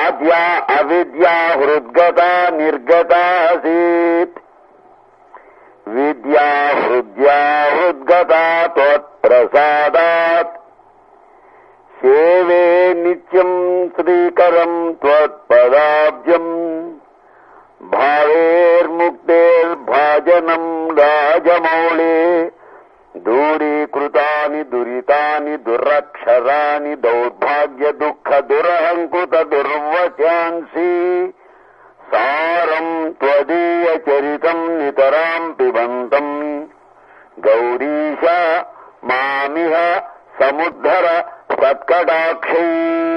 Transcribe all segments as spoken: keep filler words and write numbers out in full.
ఆద్యా అవిద్యా హృద్గత నిర్గతాసీత్ విద్యా హృద్యా హృద్గత త్వత్ప్రసాదాత్ సేవే నిత్యం శ్రీకరం త్వత్పదాబ్జం భావేర్ముక్తేర్భాజనం రాజమౌళే దూరీకృతాని దురితాని దురక్షరాని దౌర్భాగ్య దుఃఖ దురహంకృత దుర్వచాంసి సారం త్వదీయ చరితం నితరాం పిబంతం గౌరీశ మామిహ సముద్ధర సత్కటాక్షై.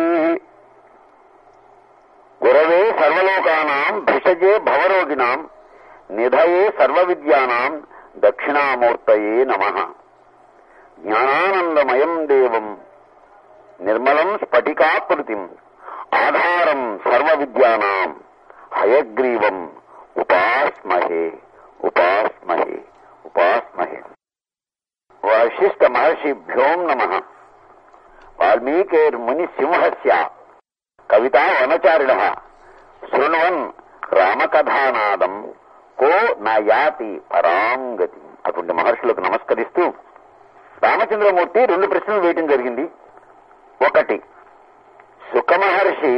గురవే సర్వలోకానాం భిషజే భవరోగిణాం నిధయే సర్వవిద్యానాం దక్షిణామూర్తయే నమః. జ్ఞానానందమయం దేవం నిర్మలం స్ఫటికాకృతిం ఆధారం సర్వవిద్యానాం హయగ్రీవం ఉపాస్మహే ఉపాస్మహే ఉపాస్మహే. వశిష్ఠ మహర్షిభ్యోం నమః. వాల్మీకేర్ముని సింహస్య కవితా వనచారిణః శృణ్వన్ రామకథానాదం కో నయాతి పరాంగతి. అటువంటి మహర్షులకు నమస్కరిస్తూ రామచంద్రమూర్తి రెండు ప్రశ్నలు వేయటం జరిగింది. ఒకటి, సుఖమహర్షి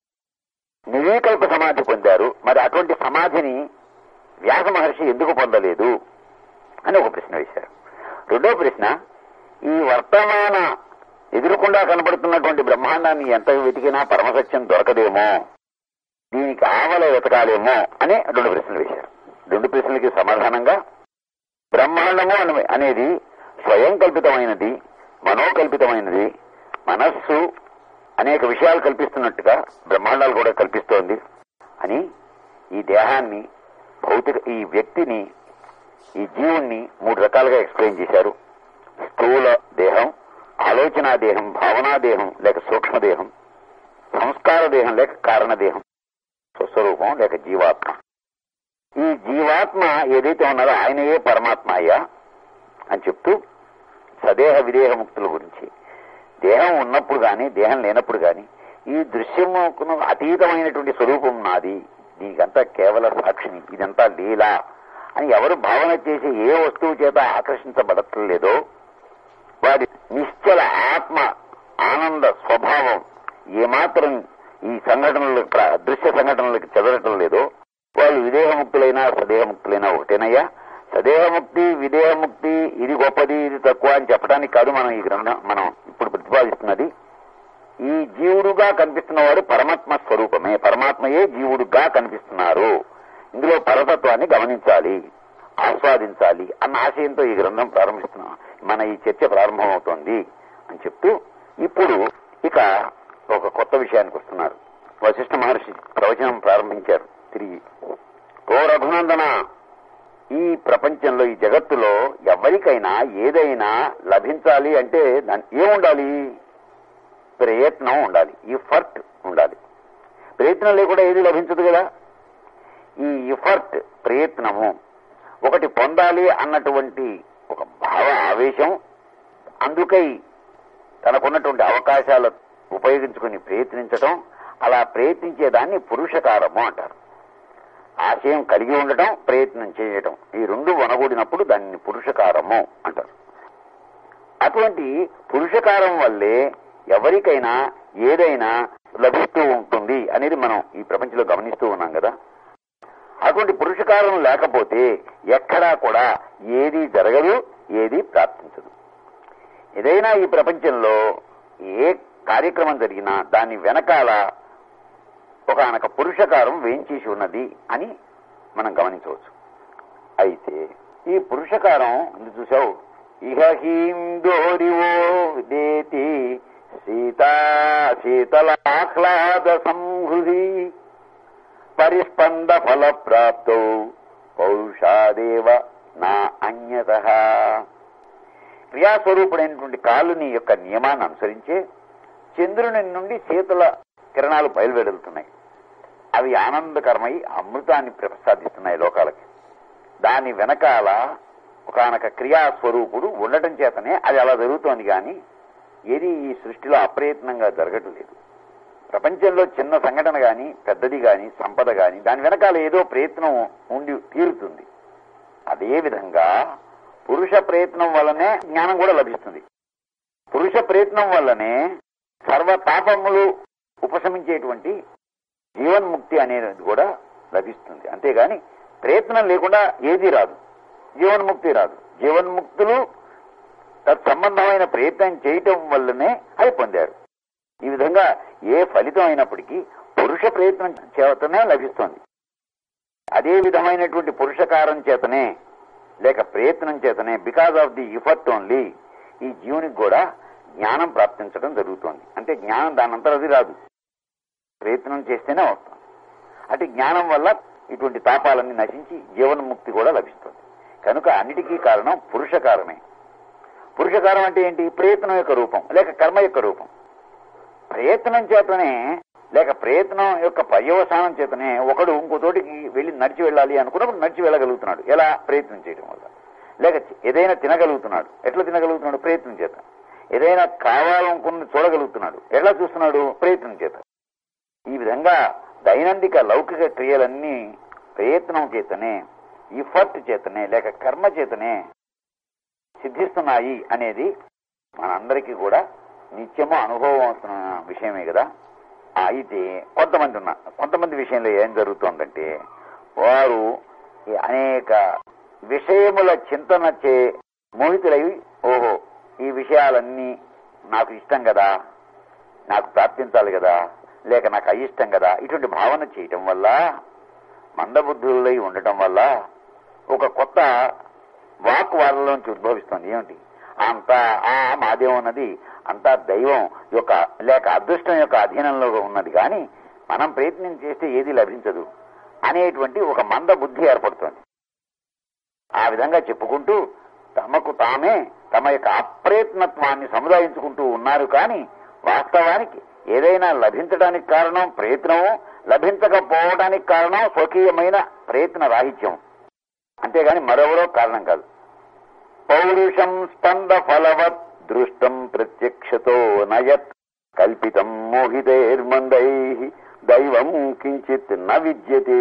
నిర్వికల్ప సమాధి పొందారు, మరి అటువంటి సమాధిని వ్యాస మహర్షి ఎందుకు పొందలేదు అని ఒక ప్రశ్న వేశారు. రెండో ప్రశ్న, ఈ వర్తమాన ఎదురుకుండా కనబడుతున్నటువంటి బ్రహ్మాండాన్ని ఎంత వెతికినా పరమసత్యం దొరకదేమో, దీనికి ఆవల వెతకాలేమో అని రెండు ప్రశ్నలు వేశారు. రెండు ప్రశ్నలకి సమాధానంగా బ్రహ్మాండము అనేది స్వయం కల్పితమైనది, మనోకల్పితమైనది. మనస్సు అనేక విషయాలు కల్పిస్తున్నట్టుగా బ్రహ్మాండాలు కూడా కల్పిస్తోంది అని ఈ దేహాన్ని, భౌతిక ఈ వ్యక్తిని, ఈ జీవుణ్ణి మూడు రకాలుగా ఎక్స్ప్లెయిన్ చేశారు. స్థూల దేహం, ఆలోచనా దేహం, భావనా దేహం లేక సూక్ష్మదేహం, సంస్కార దేహం లేక కారణదేహం, స్వస్వరూపం లేక జీవాత్మ. ఈ జీవాత్మ ఏదైతే ఉన్నదో ఆయనయే పరమాత్మ అయ్యా అని చెప్తూ సదేహ విదేహ ముక్తుల గురించి, దేహం ఉన్నప్పుడు గాని దేహం లేనప్పుడు గాని ఈ దృశ్యముకు అతీతమైనటువంటి స్వరూపం నాది, దీనికంతా కేవల సాక్షిని, ఇదంతా లీలా అని ఎవరు భావన చేసి ఏ వస్తువు చేత ఆకర్షించబడట్లేదో వారి నిశ్చల ఆత్మ ఆనంద స్వభావం ఏమాత్రం ఈ సంఘటనలకు, దృశ్య సంఘటనలకు చెదరటం లేదో వాళ్ళు విదేహముక్తులైనా సదేహముక్తులైనా ఒకటేనయ్యా. సదేహముక్తి విదేహముక్తి ఇది గొప్పది ఇది తక్కువ అని చెప్పడానికి కాదు మనం ఈ గ్రంథం మనం ఇప్పుడు ప్రతిపాదిస్తున్నది. ఈ జీవుడుగా కనిపిస్తున్నవాడు పరమాత్మ స్వరూపమే, పరమాత్మయే జీవుడుగా కనిపిస్తున్నారు. ఇందులో పరతత్వాన్ని గమనించాలి, ఆస్వాదించాలి అన్న ఆశయంతో ఈ గ్రంథం ప్రారంభిస్తున్నాం, మన ఈ చర్చ ప్రారంభమవుతోంది అని చెప్తూ ఇప్పుడు ఇక ఒక కొత్త విషయానికి వస్తున్నారు. వశిష్ఠ మహర్షి ప్రవచనం ప్రారంభించారు తిరిగి. ఓ రఘునందన, ఈ ప్రపంచంలో ఈ జగత్తులో ఎవరికైనా ఏదైనా లభించాలి అంటే ఏముండాలి? ప్రయత్నం ఉండాలి, ఎఫర్ట్ ఉండాలి. ప్రయత్నం లేకుండా ఏది లభించదు కదా. ఈ ఎఫర్ట్, ప్రయత్నము, ఒకటి పొందాలి అన్నటువంటి ఒక భావ ఆవేశం, అందుకై తనకున్నటువంటి అవకాశాలు ఉపయోగించుకుని ప్రయత్నించటం, అలా ప్రయత్నించేదాన్ని పురుషకారము అంటారు. ఆశయం కలిగి ఉండటం, ప్రయత్నం చేయటం, ఈ రెండు వనగూడినప్పుడు దాన్ని పురుషకారము అంటారు. అటువంటి పురుషకారం వల్లే ఎవరికైనా ఏదైనా లభిస్తూ ఉంటుంది అనేది మనం ఈ ప్రపంచంలో గమనిస్తూ ఉన్నాం కదా. అటువంటి పురుషకారం లేకపోతే ఎక్కడా కూడా ఏది జరగదు, ఏది ప్రాప్తించదు. ఏదైనా ఈ ప్రపంచంలో ఏ కార్యక్రమం జరిగినా దాని వెనకాల ఒక అనక పురుషకారం వేయించేసి ఉన్నది అని మనం గమనించవచ్చు. అయితే ఈ పురుషకారం చూసావు, ఇహ హీం దోరివో దేతి సీతా శీతలాహ్లాద సంహృది పరిస్పంద ఫల ప్రాప్తో పౌరుషాదేవ నా అన్యతః. క్రియాస్వరూపుడైనటువంటి కాలుని యొక్క నియమాన్ని అనుసరించే చంద్రుని నుండి శీతల కిరణాలు బయలువెడుతున్నాయి. అవి ఆనందకరమై అమృతాన్ని ప్రసాదిస్తున్నాయి లోకాలకి. దాని వెనకాల ఒకనొక క్రియాస్వరూపుడు ఉండటం చేతనే అది అలా జరుగుతోంది. కానీ ఏది ఈ సృష్టిలో అప్రయత్నంగా జరగటం లేదు. ప్రపంచంలో చిన్న సంఘటన గాని పెద్దది గాని సంపద గాని దాని వెనకాల ఏదో ప్రయత్నం ఉండి తీరుతుంది. అదేవిధంగా పురుష ప్రయత్నం వల్లనే జ్ఞానం కూడా లభిస్తుంది. పురుష ప్రయత్నం వల్లనే సర్వ పాపములు ఉపశమించేటువంటి జీవన్ముక్తి అనేది కూడా లభిస్తుంది. అంతేగాని ప్రయత్నం లేకుండా ఏది రాదు, జీవన్ముక్తి రాదు. జీవన్ముక్తులు తత్సంబంధమైన ప్రయత్నం చేయటం వల్లనే అవి పొందారు. ఈ విధంగా ఏ ఫలితం అయినప్పటికీ పురుష ప్రయత్నం చేతనే లభిస్తుంది. అదే విధమైనటువంటి పురుషకారం చేతనే లేక ప్రయత్నం చేతనే because of the effort only ఈ జీవునికి కూడా జ్ఞానం ప్రాప్తించడం జరుగుతోంది. అంటే జ్ఞానం దానంతా అది రాదు, ప్రయత్నం చేస్తేనే వస్తుంది. అంటే జ్ఞానం వల్ల ఇటువంటి తాపాలన్నీ నశించి జీవన్ముక్తి కూడా లభిస్తుంది. కనుక అన్నిటికీ కారణం పురుషకారమే. పురుషకారం అంటే ఏంటి? ప్రయత్నం యొక్క రూపం లేక కర్మ యొక్క రూపం. ప్రయత్నం చేతనే లేక ప్రయత్నం యొక్క పర్యవసానం చేతనే ఒకడు ఇంకో చోటికి వెళ్ళి నడిచి వెళ్ళాలి అనుకున్నప్పుడు నడిచి వెళ్ళగలుగుతున్నాడు. ఎలా? ప్రయత్నం చేయడం వల్ల. లేక ఏదైనా తినగలుగుతున్నాడు. ఎట్లా తినగలుగుతున్నాడు? ప్రయత్నం చేత. ఏదైనా కావాలనుకున్న చూడగలుగుతున్నాడు. ఎట్లా చూస్తున్నాడు? ప్రయత్నం చేత. ఈ విధంగా దైనందిక లౌకిక క్రియలన్నీ ప్రయత్నం చేతనే, ఇఫర్ట్ చేతనే లేక కర్మ చేతనే సిద్ధిస్తున్నాయి అనేది మనందరికీ కూడా నిత్యము అనుభవం అవుతున్న విషయమే కదా. అయితే కొంతమంది ఉన్న కొంతమంది విషయంలో ఏం జరుగుతోందంటే వారు అనేక విషయముల చింతన చే మోహితులై, ఓహో ఈ విషయాలన్నీ నాకు ఇష్టం కదా, నాకు ప్రాప్తించాలి కదా, లేక నాకు అయిష్టం కదా, ఇటువంటి భావన చేయటం వల్ల మందబుద్ధులై ఉండటం వల్ల ఒక కొత్త వాక్ వాళ్ళలోంచి ఉద్భవిస్తుంది. ఏమిటి? అంతా ఆ మాదేవం ఉన్నది, అంతా దైవం యొక్క లేక అదృష్టం యొక్క అధీనంలో ఉన్నది, కానీ మనం ప్రయత్నం చేస్తే ఏది లభించదు అనేటువంటి ఒక మంద బుద్ధి ఏర్పడుతుంది. ఆ విధంగా చెప్పుకుంటూ తమకు తామే తమ యొక్క అప్రయత్నత్వాన్ని సముదాయించుకుంటూ ఉన్నారు. కానీ వాస్తవానికి ఏదైనా లభించడానికి కారణం ప్రయత్నము, లభించకపోవడానికి కారణం స్వకీయమైన ప్రయత్న రాహిత్యం, అంతేగాని మరెవరో కారణం కాదు. పౌరుషం స్పంద ఫలవత్ దృష్టం ప్రత్యక్షతో నయత్ కల్పితం మోహితైర్మందై దైవం కించిత్ న విద్యతే.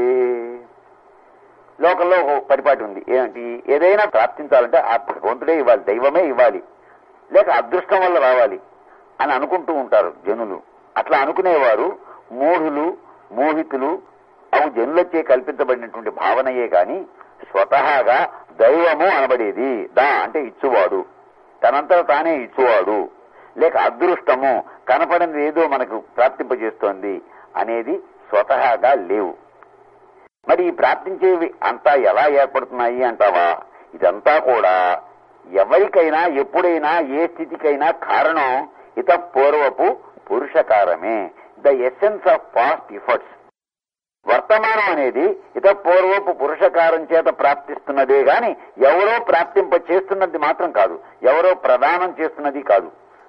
లోకంలో ఒక పరిపాటి ఉంది. ఏమిటి? ఏదైనా ప్రాప్తించాలంటే ఆ భగవంతుడే ఇవ్వాలి, దైవమే ఇవ్వాలి, లేక అదృష్టం వల్ల రావాలి అని అనుకుంటూ ఉంటారు జనులు. అట్లా అనుకునేవారు మూఢులు, మోహితులు. అవు జనులచే కల్పించబడినటువంటి భావనయే గాని స్వతహాగా దైవము అనబడేది దా అంటే ఇచ్చువాడు, తనంతట తానే ఇచ్చువాడు, లేక అదృష్టము కనపడింది ఏదో మనకు ప్రాప్తింపజేస్తోంది అనేది స్వతహాగా లేవు. మరి ఈ ప్రాప్తించేవి అంతా ఎలా ఏర్పడుతున్నాయి అంటావా? ఇదంతా కూడా ఎవరికైనా ఎప్పుడైనా ఏ స్థితికైనా కారణం ఇత పూర్వపు పురుషకారమే. The essence of past efforts. వర్తమానం అనేది ఇత పూర్వపు పురుషకారం చేత ప్రాప్తిస్తున్నదే గాని ఎవరో ప్రాప్తింప చేస్తున్నది మాత్రం కాదు, ఎవరో ప్రదానం చేస్తున్నది కాదు.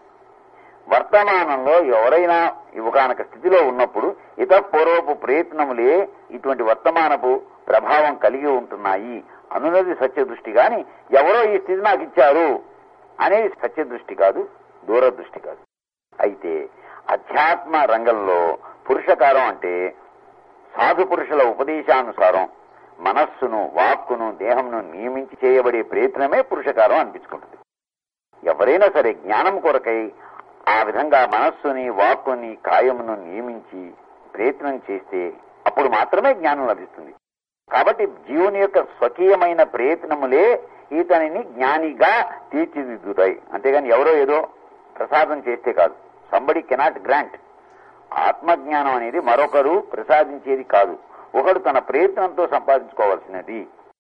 వర్తమానంలో ఎవరైనా ఒకనొక స్థితిలో ఉన్నప్పుడు ఇత పూర్వపు ప్రయత్నములే ఇటువంటి వర్తమానపు ప్రభావం కలిగి ఉంటున్నాయి అనున్నది సత్యదృష్టి. గాని ఎవరో ఈ స్థితి నాకు ఇచ్చారు అనేది సత్యదృష్టి కాదు, దూరదృష్టి కాదు. అయితే అధ్యాత్మ రంగంలో పురుషకారం అంటే సాధు పురుషుల ఉపదేశానుసారం మనస్సును, వాక్కును, దేహంను నియమించి చేయబడే ప్రయత్నమే పురుషకారం అనిపించుకుంటుంది. ఎవరైనా సరే జ్ఞానం కొరకై ఆ విధంగా మనస్సుని, వాక్కుని, కాయమును నియమించి ప్రయత్నం చేస్తే అప్పుడు మాత్రమే జ్ఞానం లభిస్తుంది. కాబట్టి జీవుని యొక్క స్వకీయమైన ప్రయత్నములే ఈతనిని జ్ఞానిగా తీర్చిదిద్దుతాయి, అంతేగాని ఎవరో ఏదో ప్రసాదం చేస్తే కాదు. Somebody cannot grant. ఆత్మజ్ఞానం అనేది మరొకరు ప్రసాదించేది కాదు, ఒకడు తన ప్రయత్నంతో సంపాదించుకోవాల్సినది.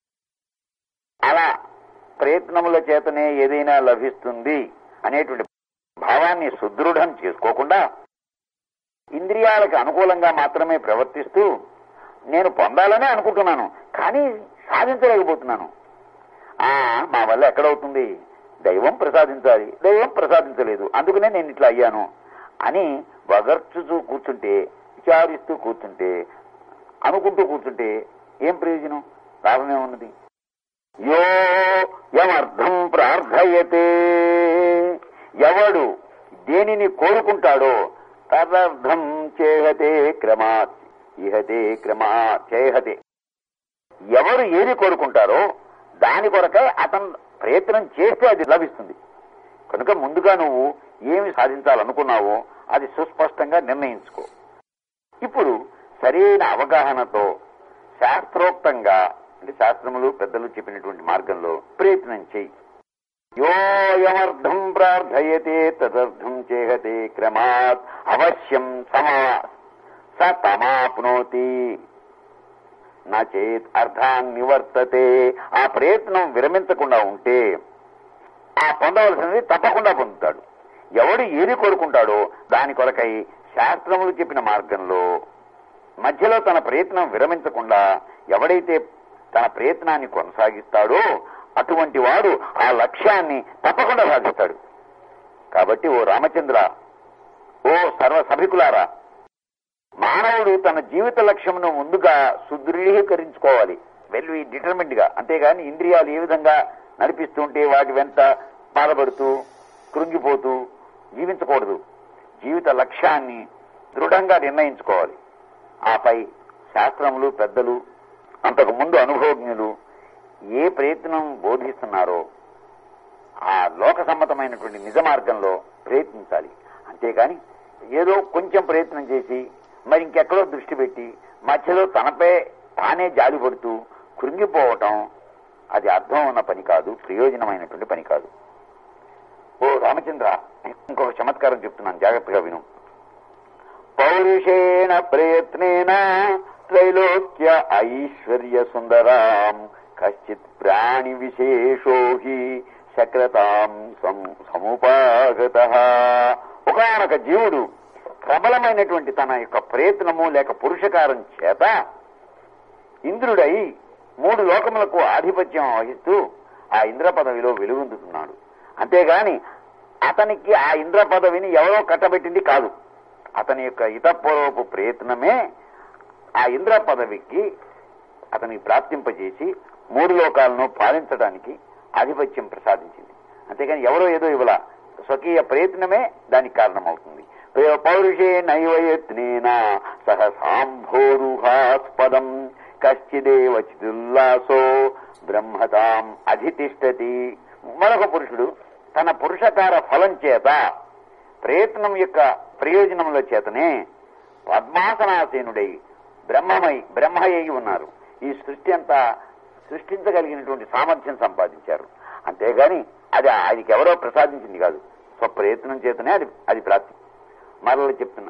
అలా ప్రయత్నముల చేతనే ఏదైనా లభిస్తుంది అనేటువంటి భావాన్ని సుదృఢం చేసుకోకుండా ఇంద్రియాలకు అనుకూలంగా మాత్రమే ప్రవర్తిస్తూ నేను పొందాలనే అనుకుంటున్నాను కానీ సాధించలేకపోతున్నాను. ఆ మా వల్ల ఎక్కడవుతుంది? దైవం ప్రసాదించాలి, దైవం ప్రసాదించలేదు, అందుకనే నేను ఇట్లా అయ్యాను అని వగర్చుతూ కూర్చుంటే, విచారిస్తూ కూర్చుంటే, అనుకుంటూ కూర్చుంటే ఏం ప్రయోజనం? లాభమే ఉన్నది. యో యమర్థం ప్రార్థయతే. ఎవడు దేనిని కోరుకుంటాడో తదర్థం చేహతే క్రమాత్ ఇహతే క్రమాత్ చేహతే. ఎవరు ఏది కోరుకుంటారో దాని కొరకై అతను ప్రయత్నం చేస్తే అది లభిస్తుంది. కనుక ముందుగా నువ్వు ఏమి సాధించాలనుకున్నావో అది సుస్పష్టంగా నిర్ణయించుకో. ఇప్పుడు సరైన అవగాహనతో శాస్త్రోక్తంగా అంటే శాస్త్రములు పెద్దలు చెప్పినటువంటి మార్గంలో ప్రయత్నం చెయ్యి. యోయమర్థం ప్రార్థయతే తదర్థం చేహతే క్రమాత్ అవశ్యం సమా స తమాప్నోతి నచేత్ అర్థాన్ నివర్తతే. ఆ ప్రయత్నం విరమించకుండా ఉంటే ఆ పొందవలసినది తప్పకుండా పొందుతాడు. ఎవడు ఏది కోరుకుంటాడో దాని కొరకై శాస్త్రములు చెప్పిన మార్గంలో మధ్యలో తన ప్రయత్నం విరమించకుండా ఎవడైతే తన ప్రయత్నాన్ని కొనసాగిస్తాడో అటువంటి వాడు ఆ లక్ష్యాన్ని తప్పకుండా సాధిస్తాడు. కాబట్టి ఓ రామచంద్ర, ఓ సర్వ సభికులారా, మానవుడు తన జీవిత లక్ష్యమును ముందుగా సుదృఢీకరించుకోవాలి, వెల్ డిటర్మిన్డ్ గా. అంతేగాని ఇంద్రియాలు ఏ విధంగా నడిపిస్తుంటే వాటి వెంట బాధపడుతూ కృంగిపోతూ జీవించకూడదు. జీవిత లక్ష్యాన్ని దృఢంగా నిర్ణయించుకోవాలి. ఆపై శాస్త్రములు పెద్దలు అంతకు ముందు అనుభవజ్ఞులు ఏ ప్రయత్నం బోధిస్తున్నారో ఆ లోక సమ్మతమైనటువంటి నిజ మార్గంలో ప్రయత్నించాలి. అంతేగాని ఏదో కొంచెం ప్రయత్నం చేసి మరి ఇంకెక్కడో దృష్టి పెట్టి మధ్యలో తనపై తానే జాలిపడుతూ కృంగిపోవటం అది అర్థం ఉన్న పని కాదు, ప్రయోజనమైనటువంటి పని కాదు. ఓ రామచంద్ర, ఇంకొక చమత్కారం చెప్తున్నాను, జాగ్రత్తగా విను. పౌరుషేణ ప్రయత్నేన త్రైలోక్య ఐశ్వర్య సుందరాం కశ్చిత్ ప్రాణి విశేషో హి శక్రతాం సముపాగత. ఒకనొక జీవుడు ప్రబలమైనటువంటి తన యొక్క ప్రయత్నము లేక పురుషకారం చేత ఇంద్రుడై మూడు లోకములకు ఆధిపత్యం వహిస్తూ ఆ ఇంద్ర పదవిలో వెలుగొందుతున్నాడు. అంతేగాని అతనికి ఆ ఇంద్ర పదవిని ఎవరో కట్టబెట్టింది కాదు. అతని యొక్క ఇతపూర్వపు ప్రయత్నమే ఆ ఇంద్ర పదవికి అతనికి ప్రాప్తింపజేసి మూడు లోకాలను పాలించడానికి ఆధిపత్యం ప్రసాదించింది. అంతేగాని ఎవరో ఏదో ఇవ్వాల, స్వకీయ ప్రయత్నమే దానికి కారణమవుతుంది. పౌరుషే నైవయత్నేన సహ సాంభోరుహాస్పదం కశ్చిదేవ చిదుల్లాసో బ్రహ్మతాం అధితిష్టతి. మరొక పురుషుడు తన పురుషకార ఫలం చేత ప్రయత్నం యొక్క ప్రయోజనముల చేతనే పద్మాసనాసీనుడై బ్రహ్మమై బ్రహ్మయ్యి ఉన్నారు. ఈ సృష్టి అంతా సృష్టించగలిగినటువంటి సామర్థ్యం సంపాదించారు. అంతేగాని అది ఆయనకి ఎవరో ప్రసాదించింది కాదు, స్వప్రయత్నం చేతనే అది అది ప్రాప్తి. మరలా చెప్తున్నా,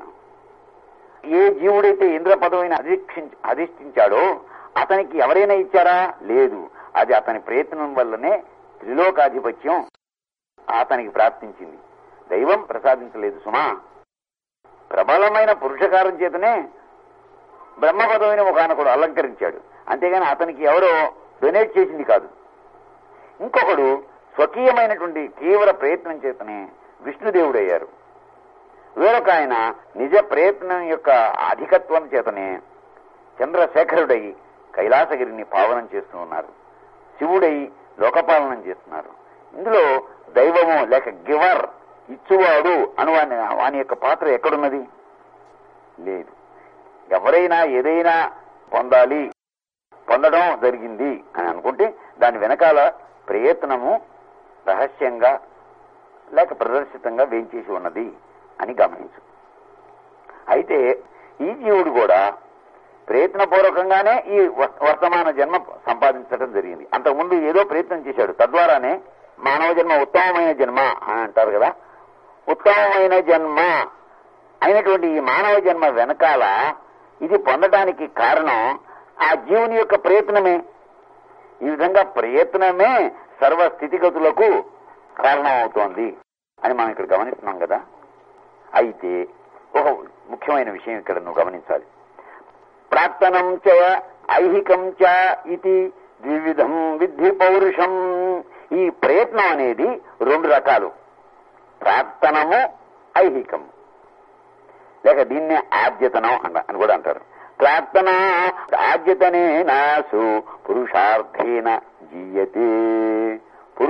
ఏ జీవుడైతే ఇంద్ర పదవిని అధిష్ఠించి అధిష్ఠించాడో అతనికి ఎవరైనా ఇచ్చారా? లేదు. అది అతని ప్రయత్నం వల్లనే త్రిలోకాధిపత్యం అతనికి ప్రాప్తించింది, దైవం ప్రసాదించలేదు సుమా. ప్రబలమైన పురుషకారం చేతనే బ్రహ్మ పదవిని ఒకనొకడు అలంకరించాడు, అంతేగాని అతనికి ఎవరో డొనేట్ చేసింది కాదు. ఇంకొకడు స్వకీయమైనటువంటి తీవ్ర ప్రయత్నం చేతనే విష్ణుదేవుడయ్యారు. వేరొక ఆయన నిజ ప్రయత్నం యొక్క అధికత్వం చేతనే చంద్రశేఖరుడై కైలాసగిరిని పావనం చేస్తూ ఉన్నారు. శివుడై లోకపాలనం చేస్తున్నారు. ఇందులో దైవము లేక గివర్ ఇచ్చువాడు అను వాని యొక్క పాత్ర ఎక్కడున్నది? లేదు. ఎవరైనా ఏదైనా పొందాలి, పొందడం జరిగింది అని అనుకుంటే దాని వెనకాల ప్రయత్నము రహస్యంగా లేక ప్రదర్శితంగా వేయించేసి ఉన్నది అని గమనించు. అయితే ఈ జీవుడు కూడా ప్రయత్నపూర్వకంగానే ఈ వర్తమాన జన్మ సంపాదించడం జరిగింది. అంతకుముందు ఏదో ప్రయత్నం చేశాడు, తద్వారానే మానవ జన్మ ఉత్తమమైన జన్మ అని అంటారు కదా. ఉత్తమమైన జన్మ అయినటువంటి ఈ మానవ జన్మ వెనకాల ఇది పొందడానికి కారణం ఆ జీవుని యొక్క ప్రయత్నమే. ఈ విధంగా ప్రయత్నమే సర్వ స్థితిగతులకు కారణం అవుతోంది అని మనం ఇక్కడ గమనిస్తున్నాం కదా. అయితే ఒక ముఖ్యమైన విషయం ఇక్కడ నువ్వు గమనించాలి. ప్రాక్తనం చ ఐహికం చ ఇది ద్వివిధం విద్ధి పౌరుషం. ఈ ప్రయత్నం అనేది రెండు రకాలు, ప్రాక్తనము ఐహికము, లేక దీన్నే ఆద్యతనం అని కూడా అంటారు. ప్రాక్తన ఆద్యతనే నాసు పురుషార్థేన జీయతే.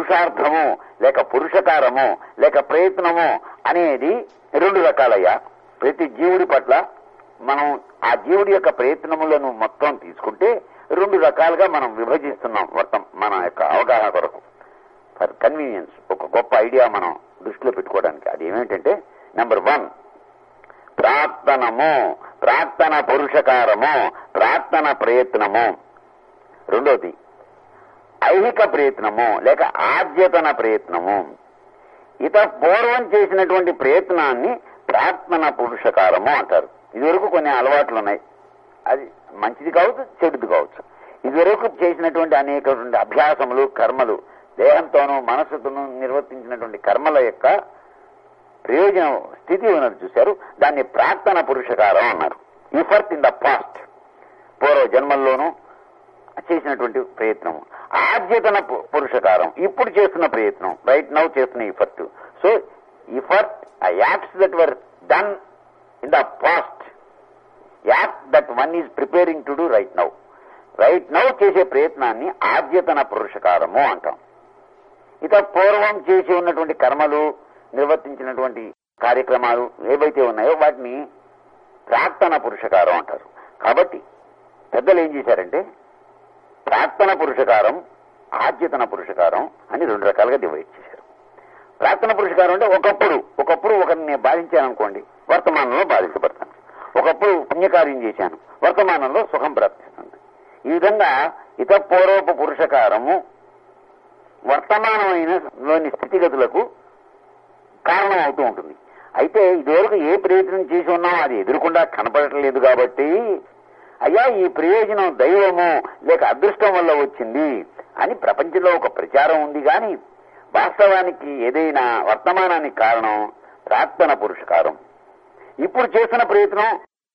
పురుషార్థము లేక పురుషకారము లేక ప్రయత్నము అనేది రెండు రకాలయ్యా. ప్రతి జీవుడి పట్ల మనం ఆ జీవుడి యొక్క ప్రయత్నములను మొత్తం తీసుకుంటే రెండు రకాలుగా మనం విభజిస్తున్నాం మొత్తం మన యొక్క అవగాహన కొరకు. ఫర్ కన్వీనియన్స్ ఒక గొప్ప ఐడియా మనం దృష్టిలో పెట్టుకోవడానికి. అది ఏమిటంటే నెంబర్ వన్ ప్రార్థనము, ప్రార్థన పురుషకారము, ప్రార్థన ప్రయత్నము. రెండోది ఐహిక ప్రయత్నము లేక ఆద్యతన ప్రయత్నము. ఇత పూర్వం చేసినటువంటి ప్రయత్నాన్ని ప్రార్థన పురుషకారము అంటారు. ఇదివరకు కొన్ని అలవాట్లు ఉన్నాయి, అది మంచిది కావచ్చు చెడుది కావచ్చు. ఇదివరకు చేసినటువంటి అనేకటువంటి అభ్యాసములు కర్మలు, దేహంతోనూ మనస్సుతోనూ నిర్వర్తించినటువంటి కర్మల యొక్క ప్రయోజనం స్థితి ఉన్నది చూశారు, దాన్ని ప్రార్థన పురుషకారం అన్నారు. ఇఫర్ట్ ఇన్ ద పాస్ట్, పూర్వ జన్మల్లోనూ చేసినటువంటి ప్రయత్నం. ఆద్యతన పురుషకారం, ఇప్పుడు చేస్తున్న ప్రయత్నం, రైట్ నౌ చేస్తున్న effort. So effort acts that were done in the past, act that one is preparing to do right now. Right now చేసే ప్రయత్నాన్ని ఆద్యతన పురుషకారము అంటాం. ఇక పూర్వం చేసి ఉన్నటువంటి కర్మలు, నిర్వర్తించినటువంటి కార్యక్రమాలు ఏవైతే ఉన్నాయో వాటిని ప్రార్థన పురుషకారం అంటారు. కాబట్టి పెద్దలు ఏం చేశారంటే ప్రార్థన పురుషకారం, ఆద్యతన పురుషకారం అని రెండు రకాలుగా డివైడ్ చేశారు. ప్రార్థన పురుషకారం అంటే ఒకప్పుడు ఒకప్పుడు ఒకరిని నేను బాధించాను, వర్తమానంలో బాధించబడతాను. ఒకప్పుడు పుణ్యకార్యం చేశాను, వర్తమానంలో సుఖం ప్రాప్తిస్తుంది. ఈ విధంగా ఇతపూర్వపు పురుషకారము వర్తమానమైన లోని స్థితిగతులకు కారణం అవుతూ ఉంటుంది. అయితే ఇదివరకు ఏ ప్రయత్నం చేసి ఉన్నామో అది ఎదురుకుండా కనపడట్లేదు కాబట్టి అయ్యా ఈ ప్రయోజనం దైవము లేక అదృష్టం వల్ల వచ్చింది అని ప్రపంచంలో ఒక ప్రచారం ఉంది. కానీ వాస్తవానికి ఏదైనా వర్తమానానికి కారణం ప్రార్థన పురుషకారం. ఇప్పుడు చేస్తున్న ప్రయత్నం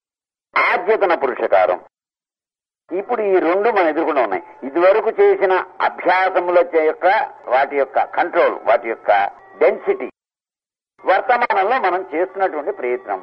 ఆద్యతన పురుషకారం. ఇప్పుడు ఈ రెండు మన ఎదురుకుండా ఉన్నాయి. ఇదివరకు చేసిన అభ్యాసముల యొక్క వాటి యొక్క కంట్రోల్, వాటి యొక్క డెన్సిటీ, వర్తమానంలో మనం చేస్తున్నటువంటి ప్రయత్నము,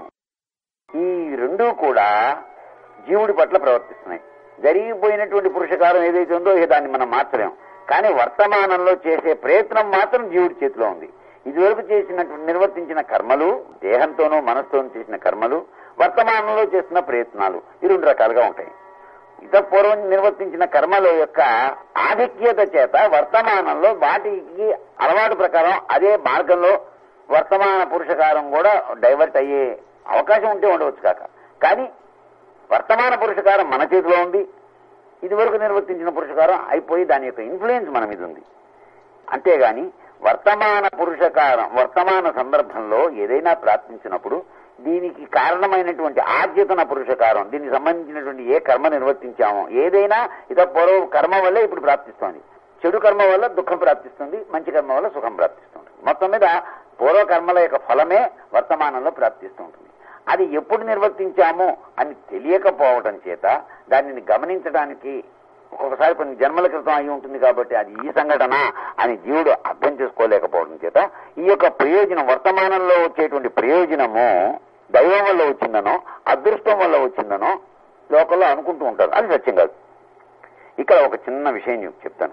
ఈ రెండు కూడా జీవుడి పట్ల ప్రవర్తిస్తున్నాయి. జరిగిపోయినటువంటి పురుషకారం ఏదైతే ఉందో దాన్ని మనం మార్చలేం. కానీ వర్తమానంలో చేసే ప్రయత్నం మాత్రం జీవుడి చేతిలో ఉంది. ఇదివరకు చేసినటువంటి నిర్వర్తించిన కర్మలు, దేహంతోనూ మనసుతోనూ చేసిన కర్మలు, వర్తమానంలో చేస్తున్న ప్రయత్నాలు, ఈ రెండు రకాలుగా ఉంటాయి. ఇత పూర్వం నిర్వర్తించిన కర్మల యొక్క ఆధిక్యత చేత వర్తమానంలో వాటికి అలవాటు ప్రకారం అదే మార్గంలో వర్తమాన పురుషకారం కూడా డైవర్ట్ అయ్యే అవకాశం ఉంటే ఉండవచ్చు కాక. కానీ వర్తమాన పురుషకారం మన చేతిలో ఉంది. ఇదివరకు నిర్వర్తించిన పురుషకారం అయిపోయి దాని యొక్క ఇన్ఫ్లుయెన్స్ మన మీద ఉంది. అంతేగాని వర్తమాన పురుషకారం వర్తమాన సందర్భంలో ఏదైనా ప్రార్థించినప్పుడు దీనికి కారణమైనటువంటి ఆద్యతన పురుషకారం, దీనికి సంబంధించినటువంటి ఏ కర్మ నిర్వర్తించామో ఏదైనా ఇత పూర్వ కర్మ వల్లే ఇప్పుడు ప్రాప్తిస్తోంది. చెడు కర్మ వల్ల దుఃఖం ప్రాప్తిస్తుంది, మంచి కర్మ వల్ల సుఖం ప్రాప్తిస్తుంది. మొత్తం మీద పూర్వకర్మల యొక్క ఫలమే వర్తమానంలో ప్రాప్తిస్తూ ఉంటుంది. అది ఎప్పుడు నిర్వర్తించామో అని తెలియకపోవటం చేత దానిని గమనించడానికి ఒక్కొక్కసారి కొన్ని జన్మల క్రితం అయి ఉంటుంది కాబట్టి అది ఈ సంఘటన అని జీవుడు అర్థం చేసుకోలేకపోవడం చేత ఈ యొక్క ప్రయోజనం, వర్తమానంలో వచ్చేటువంటి ప్రయోజనము దైవం వల్ల వచ్చిందనో అదృష్టం వల్ల వచ్చిందనో లోకల్లో అనుకుంటూ ఉంటారు. అది సత్యం కాదు. ఇక్కడ ఒక చిన్న విషయం నీకు చెప్తాను.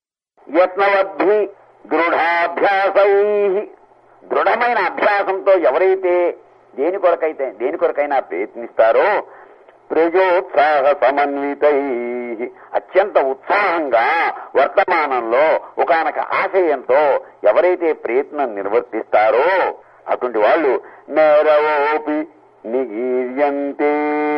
యత్నవద్భి దృఢాభ్యాసై, దృఢమైన అభ్యాసంతో ఎవరైతే దేని కొరకైతే దేని కొరకైనా ప్రయత్నిస్తారో ప్రజోత్సాహ సమన్వితై, అత్యంత ఉత్సాహంగా వర్తమానంలో ఒకానొక ఆశయంతో ఎవరైతే ప్రయత్నం నిర్వర్తిస్తారో అటువంటి వాళ్ళు నేరవోపి నిగీర్యంతే,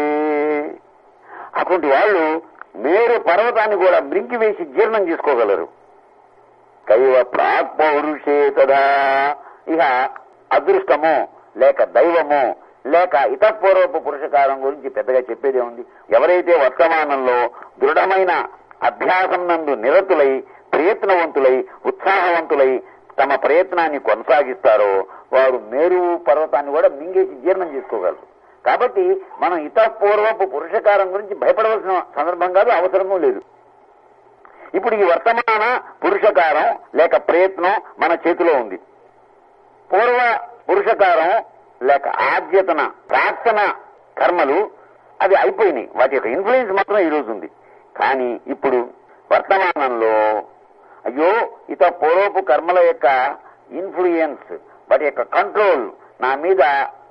అటువంటి వాళ్ళు మేరు పర్వతాన్ని కూడా బ్రింకి వేసి జీర్ణం చేసుకోగలరు. కైవ ప్రాక్ పౌరుషే తదా, ఇక అదృష్టము లేక దైవము లేక ఇతపూర్వపు పురుషకారం గురించి పెద్దగా చెప్పేదే ఉంది. ఎవరైతే వర్తమానంలో దృఢమైన అభ్యాసం నందు నిరతులై ప్రయత్నవంతులై ఉత్సాహవంతులై తమ ప్రయత్నాన్ని కొనసాగిస్తారో వారు మేరు పర్వతాన్ని కూడా మింగేసి జీర్ణం చేసుకోగలరు. కాబట్టి మనం ఇతపూర్వపు పురుషకారం గురించి భయపడవలసిన సందర్భం కాదు, అవసరమూ లేదు. ఇప్పుడు ఈ వర్తమాన పురుషకారం లేక ప్రయత్నం మన చేతిలో ఉంది. పూర్వ పురుషకారం లేక ఆద్యతన ప్రార్థన కర్మలు అవి అయిపోయినాయి, వాటి యొక్క ఇన్ఫ్లుయెన్స్ మాత్రం ఈ రోజు ఉంది. కానీ ఇప్పుడు వర్తమానంలో అయ్యో ఇత పూర్వపు కర్మల యొక్క ఇన్ఫ్లుయెన్స్, వాటి యొక్క కంట్రోల్ నా మీద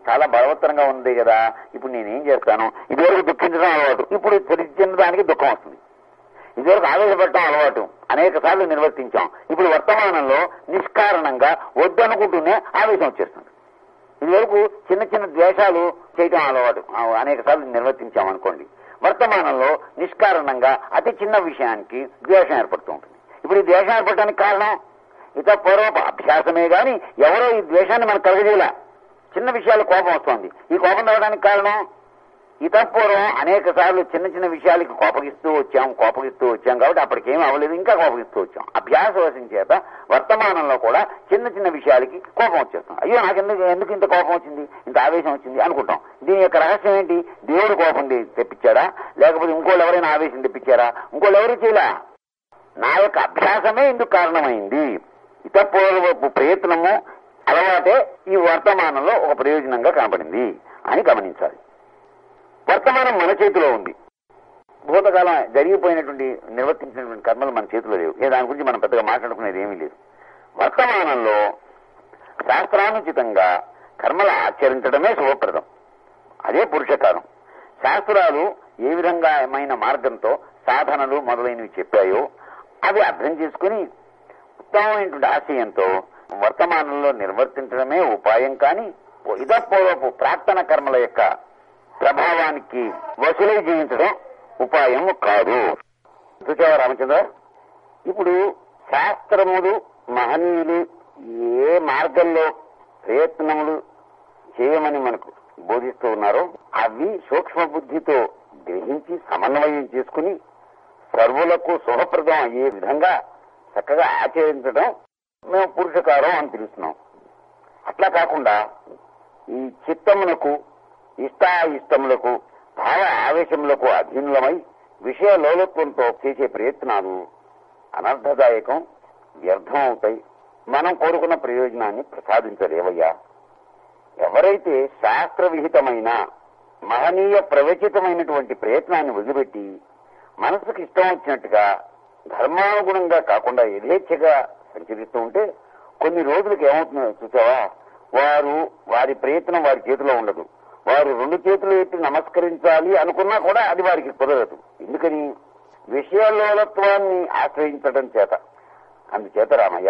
చాలా బలవత్తరంగా ఉంది కదా, ఇప్పుడు నేనేం చేస్తాను, ఇదివరకు దుఃఖించడం అలవాటు, ఇప్పుడు చిన్న దానికి దుఃఖం వస్తుంది. ఇదివరకు ఆవేశపడటం అలవాటు, అనేక సార్లు నిర్వర్తించాం, ఇప్పుడు వర్తమానంలో నిష్కారణంగా వద్దనుకుంటూనే ఆవేశం వచ్చేస్తుంది. ఇదివరకు చిన్న చిన్న ద్వేషాలు చేయటం అలవాటు, అనేక సార్లు నిర్వర్తించాం అనుకోండి, వర్తమానంలో నిష్కారణంగా అతి చిన్న విషయానికి ద్వేషం ఏర్పడుతూ ఉంటుంది. ఇప్పుడు ఈ ద్వేషం ఏర్పడటానికి కారణం ఇత పూర్వపు అభ్యాసమే గాని ఎవరో ఈ ద్వేషాన్ని మనకు కలగజేయాల. చిన్న విషయాలు కోపం వస్తుంది, ఈ కోపం రావడానికి కారణం ఇతపూర్వం అనేక సార్లు చిన్న చిన్న విషయాలకి కోపగిస్తూ వచ్చాం కోపగిస్తూ వచ్చాం కాబట్టి అప్పటికేం అవ్వలేదు, ఇంకా కోపగిస్తూ వచ్చాం. అభ్యాస వశం చేత వర్తమానంలో కూడా చిన్న చిన్న విషయాలకి కోపం వచ్చేస్తాం. అయ్యో నాకు ఎందుకు ఎందుకు ఇంత కోపం వచ్చింది, ఇంత ఆవేశం వచ్చింది అనుకుంటాం. దీని యొక్క రహస్యం ఏంటి? దేవుడు కోపం తెప్పించాడా, లేకపోతే ఇంకోళ్ళు ఎవరైనా ఆవేశం తెప్పించారా? ఇంకోళ్ళు ఎవరు చేయలా, నా యొక్క అభ్యాసమే ఇందుకు కారణమైంది. ఇతపూర్వపు ప్రయత్నము అలవాటే ఈ వర్తమానంలో ఒక ప్రయోజనంగా కనబడింది అని గమనించాలి. వర్తమానం మన చేతిలో ఉంది. భూతకాలం జరిగిపోయినటువంటి నిర్వర్తించినటువంటి కర్మలు మన చేతిలో లేవు. ఏ దాని గురించి మనం పెద్దగా మాట్లాడుకునేది ఏమీ లేదు. వర్తమానంలో శాస్త్రానుచితంగా కర్మలు ఆచరించడమే శుభప్రదం. అదే పురుషకారం. శాస్త్రాలు ఏ విధంగా ఏమైన మార్గంతో సాధనలు మొదలైనవి చెప్పాయో అవి అర్థం చేసుకుని ఉత్తమమైనటువంటి ఆశయంతో వర్తమానంలో నిర్వర్తించడమే ఉపాయం. కానీ ఇతపూర్వపు ప్రార్థన కర్మల యొక్క ప్రభావానికి వసూలై జీవించడం ఉపాయము కాదు. చూచావా రామచంద్ర? ఇప్పుడు శాస్త్రములు మహనీయులు ఏ మార్గంలో ప్రయత్నములు చేయమని మనకు బోధిస్తూ ఉన్నారో అవి సూక్ష్మ బుద్ధితో గ్రహించి సమన్వయం చేసుకుని సర్వులకు శుభప్రదం అయ్యే విధంగా చక్కగా ఆచరించడం మేము పురుషకారం అని పిలుస్తున్నాం. అట్లా కాకుండా ఈ చిత్తమునకు ఇష్టాయిష్టములకు భావ ఆవేశములకు అధీనులమై విషయ లోలత్వంతో చేసే ప్రయత్నాలు అనర్థదాయకం, వ్యర్థం అవుతాయి. మనం కోరుకున్న ప్రయోజనాన్ని ప్రసాదించలేవయ్యా. ఎవరైతే శాస్త్ర విహితమైన మహనీయ ప్రవచితమైనటువంటి ప్రయత్నాన్ని వదిలిపెట్టి మనసుకు ఇష్టం వచ్చినట్టుగా ధర్మానుగుణంగా కాకుండా యథేచ్ఛగా సంచరిస్తూ ఉంటే కొన్ని రోజులకు ఏమవుతుందో చూసావా, వారు వారి ప్రయత్నం వారి చేతిలో ఉండదు. వారు రెండు చేతులు ఎత్తి నమస్కరించాలి అనుకున్నా కూడా అది వారికి కుదరదు. ఎందుకని? విషయలోలత్వాన్ని ఆశ్రయించడం చేత. అందుచేత రామయ్య,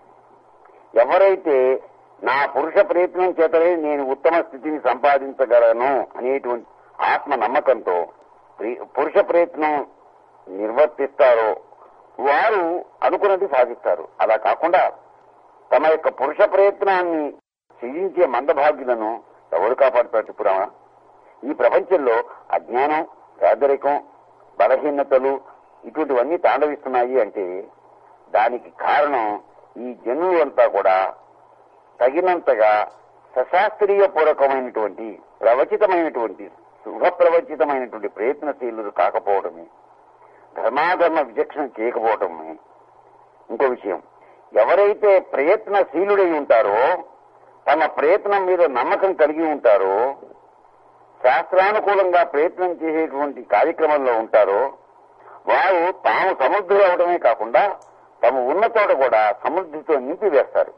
ఎవరైతే నా పురుష ప్రయత్నం చేతనే నేను ఉత్తమ స్థితిని సంపాదించగలను అనేటువంటి ఆత్మ నమ్మకంతో పురుష ప్రయత్నం నిర్వర్తిస్తారో వారు అనుకున్నది సాధిస్తారు. అలా కాకుండా తమ యొక్క పురుష ప్రయత్నాన్ని చెయ్యించే మందభాగ్యులను ఎవరు కాపాడుతారు చెప్పురామా? ఈ ప్రపంచంలో అజ్ఞానం, పేదరికం, బలహీనతలు ఇటువంటివన్నీ తాండవిస్తున్నాయి అంటే దానికి కారణం ఈ జనులు అంతా కూడా తగినంతగా సశాస్త్రీయ పూర్వకమైనటువంటి ప్రవచితమైనటువంటి శుభ ప్రవచితమైనటువంటి ప్రయత్నశీలులు కాకపోవడమే, ధర్మాధర్మ విచక్షణ చేయకపోవటమే. ఇంకో విషయం, ఎవరైతే ప్రయత్నశీలుడై ఉంటారో, తమ ప్రయత్నం మీద నమ్మకం కలిగి ఉంటారో, శాస్త్రానుకూలంగా ప్రయత్నం చేసేటువంటి కార్యక్రమంలో ఉంటారో వారు తాము సమృద్ధులు అవడమే కాకుండా తమ ఉన్న చోట కూడా సమృద్ధితో నింపి వేస్తారు.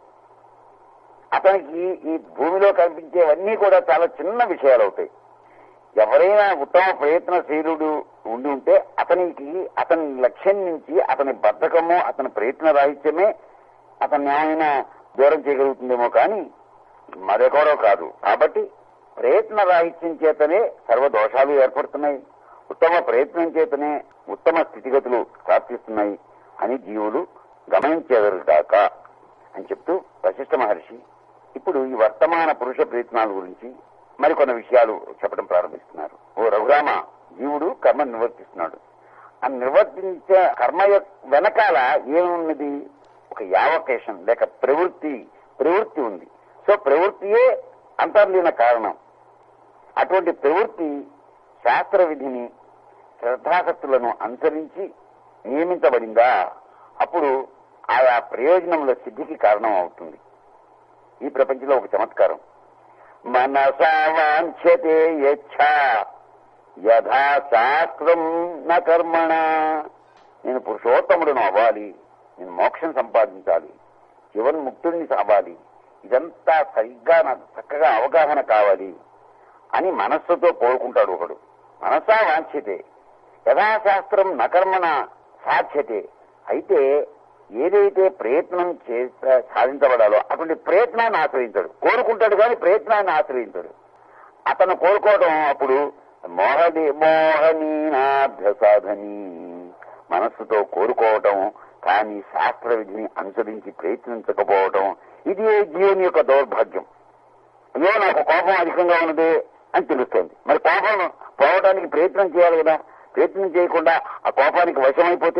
అతనికి ఈ భూమిలో కనిపించేవన్నీ కూడా చాలా చిన్న విషయాలు అవుతాయి. ఎవరైనా ఉత్తమ ప్రయత్నశీలుడు ఉండి ఉంటే అతనికి అతని లక్ష్యం నుంచి అతని బద్ధకము, అతని ప్రయత్న రాహిత్యమే అతన్ని ఏమైనా దూరం చేయగలుగుతుందేమో కానీ మరొకరో కాదు. కాబట్టి ప్రయత్న రాహిత్యం చేతనే సర్వదోషాలు ఏర్పడుతున్నాయి, ఉత్తమ ప్రయత్నం చేతనే ఉత్తమ స్థితిగతులు ప్రాప్తిస్తున్నాయి అని జీవులు గమనించేదరుగాక అని చెప్తూ వశిష్ఠ మహర్షి ఇప్పుడు ఈ వర్తమాన పురుష ప్రయత్నాల గురించి మరికొన్ని విషయాలు చెప్పడం ప్రారంభిస్తున్నారు. ఓ రఘురామ, జీవుడు కర్మ నిర్వర్తిస్తున్నాడు. ఆ నిర్వర్తించే కర్మ వెనకాల ఏమున్నది? ఒక యావకేషన్ లేక ప్రవృత్తి ప్రవృత్తి ఉంది. సో ప్రవృత్తియే అంతర్లీన కారణం. అటువంటి ప్రవృత్తి శాస్త్ర విధిని, శ్రద్ధాసక్తులను అనుసరించి నియమించబడిందా అప్పుడు ఆయా ప్రయోజనముల సిద్ధికి కారణం అవుతుంది. ఈ ప్రపంచంలో ఒక చమత్కారం, మనసా వాంఛతే యచ్ఛా యథా శాస్త్రం న కర్మణ. నేను పురుషోత్తముడును అవ్వాలి, నేను మోక్షం సంపాదించాలి, జీవన్ముక్తుడిని అవ్వాలి, ఇదంతా సరిగ్గా నాకు చక్కగా అవగాహన కావాలి అని మనస్సుతో కోరుకుంటాడు ఒకడు. మనసా వాంఛ్యతే యథాశాస్త్రం నకర్మణ సాధ్యతే. అయితే ఏదైతే ప్రయత్నం చేస్తా సాధించబడాలో అటువంటి ప్రయత్నాన్ని ఆశ్రయించాడు. కోరుకుంటాడు కానీ ప్రయత్నాన్ని ఆశ్రయించాడు. అతను కోరుకోవడం అప్పుడు మోహని మోహనీనాభ్య సాధని, మనస్సుతో కోరుకోవటం కానీ శాస్త్ర విధిని అనుసరించి ప్రయత్నించకపోవటం, ఇది జీవుని యొక్క దౌర్భాగ్యం. అయ్యో నాకు కోపం అధికంగా ఉన్నదే అని తెలుస్తోంది. మరి కోపం పోవడానికి ప్రయత్నం చేయాలి కదా. ప్రయత్నం చేయకుండా ఆ కోపానికి వశమైపోతే,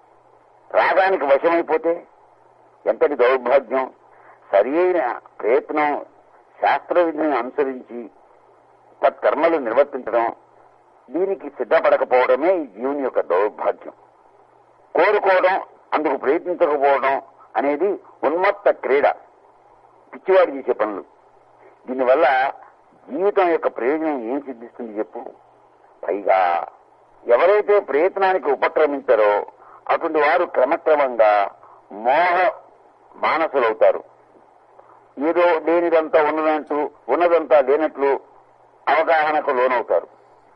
రాగానికి వశమైపోతే ఎంతటి దౌర్భాగ్యం. సరి అయిన ప్రయత్నం శాస్త్ర విధిని అనుసరించి తత్కర్మలు నిర్వర్తించడం, దీనికి సిద్ధపడకపోవడమే ఈ జీవుని యొక్క దౌర్భాగ్యం. కోరుకోవడం, అందుకు ప్రయత్నించకపోవడం అనేది ఉన్మత్త క్రీడ, పిచ్చివాడు చేసే పనులు. దీనివల్ల జీవితం యొక్క ప్రయోజనం ఏం సిద్ధిస్తుంది చెప్పు? పైగా ఎవరైతే ప్రయత్నానికి ఉపక్రమించారో అటువంటి వారు క్రమక్రమంగా మోహ మానసులవుతారు. ఏదో లేనిదంతా ఉన్నదంటూ ఉన్నదంతా లేనట్లు అవగాహనకు లోనవుతారు.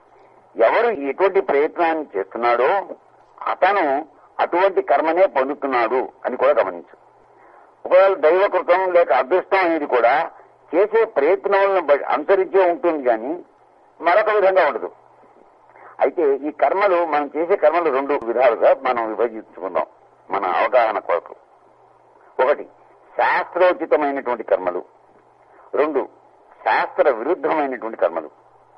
ఎవరు ఎటువంటి ప్రయత్నాన్ని చేస్తున్నాడో అతను అటువంటి కర్మనే పొందుతున్నాడు అని కూడా గమనించు. ఒకవేళ దైవకృతం లేక అదృష్టం అనేది కూడా చేసే ప్రయత్నాలను అనుసరించే ఉంటుంది కానీ మరొక విధంగా ఉండదు. అయితే ఈ కర్మలు, మనం చేసే కర్మలు రెండు విధాలుగా మనం విభజించుకుందాం మన అవగాహన కొరకు. ఒకటి శాస్త్రోచితమైనటువంటి కర్మలు, రెండు శాస్త్ర విరుద్ధమైనటువంటి కర్మలు.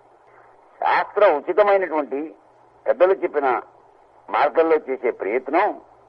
శాస్త్ర ఉచితమైనటువంటి పెద్దలు చెప్పిన మార్గంలో చేసే ప్రయత్నం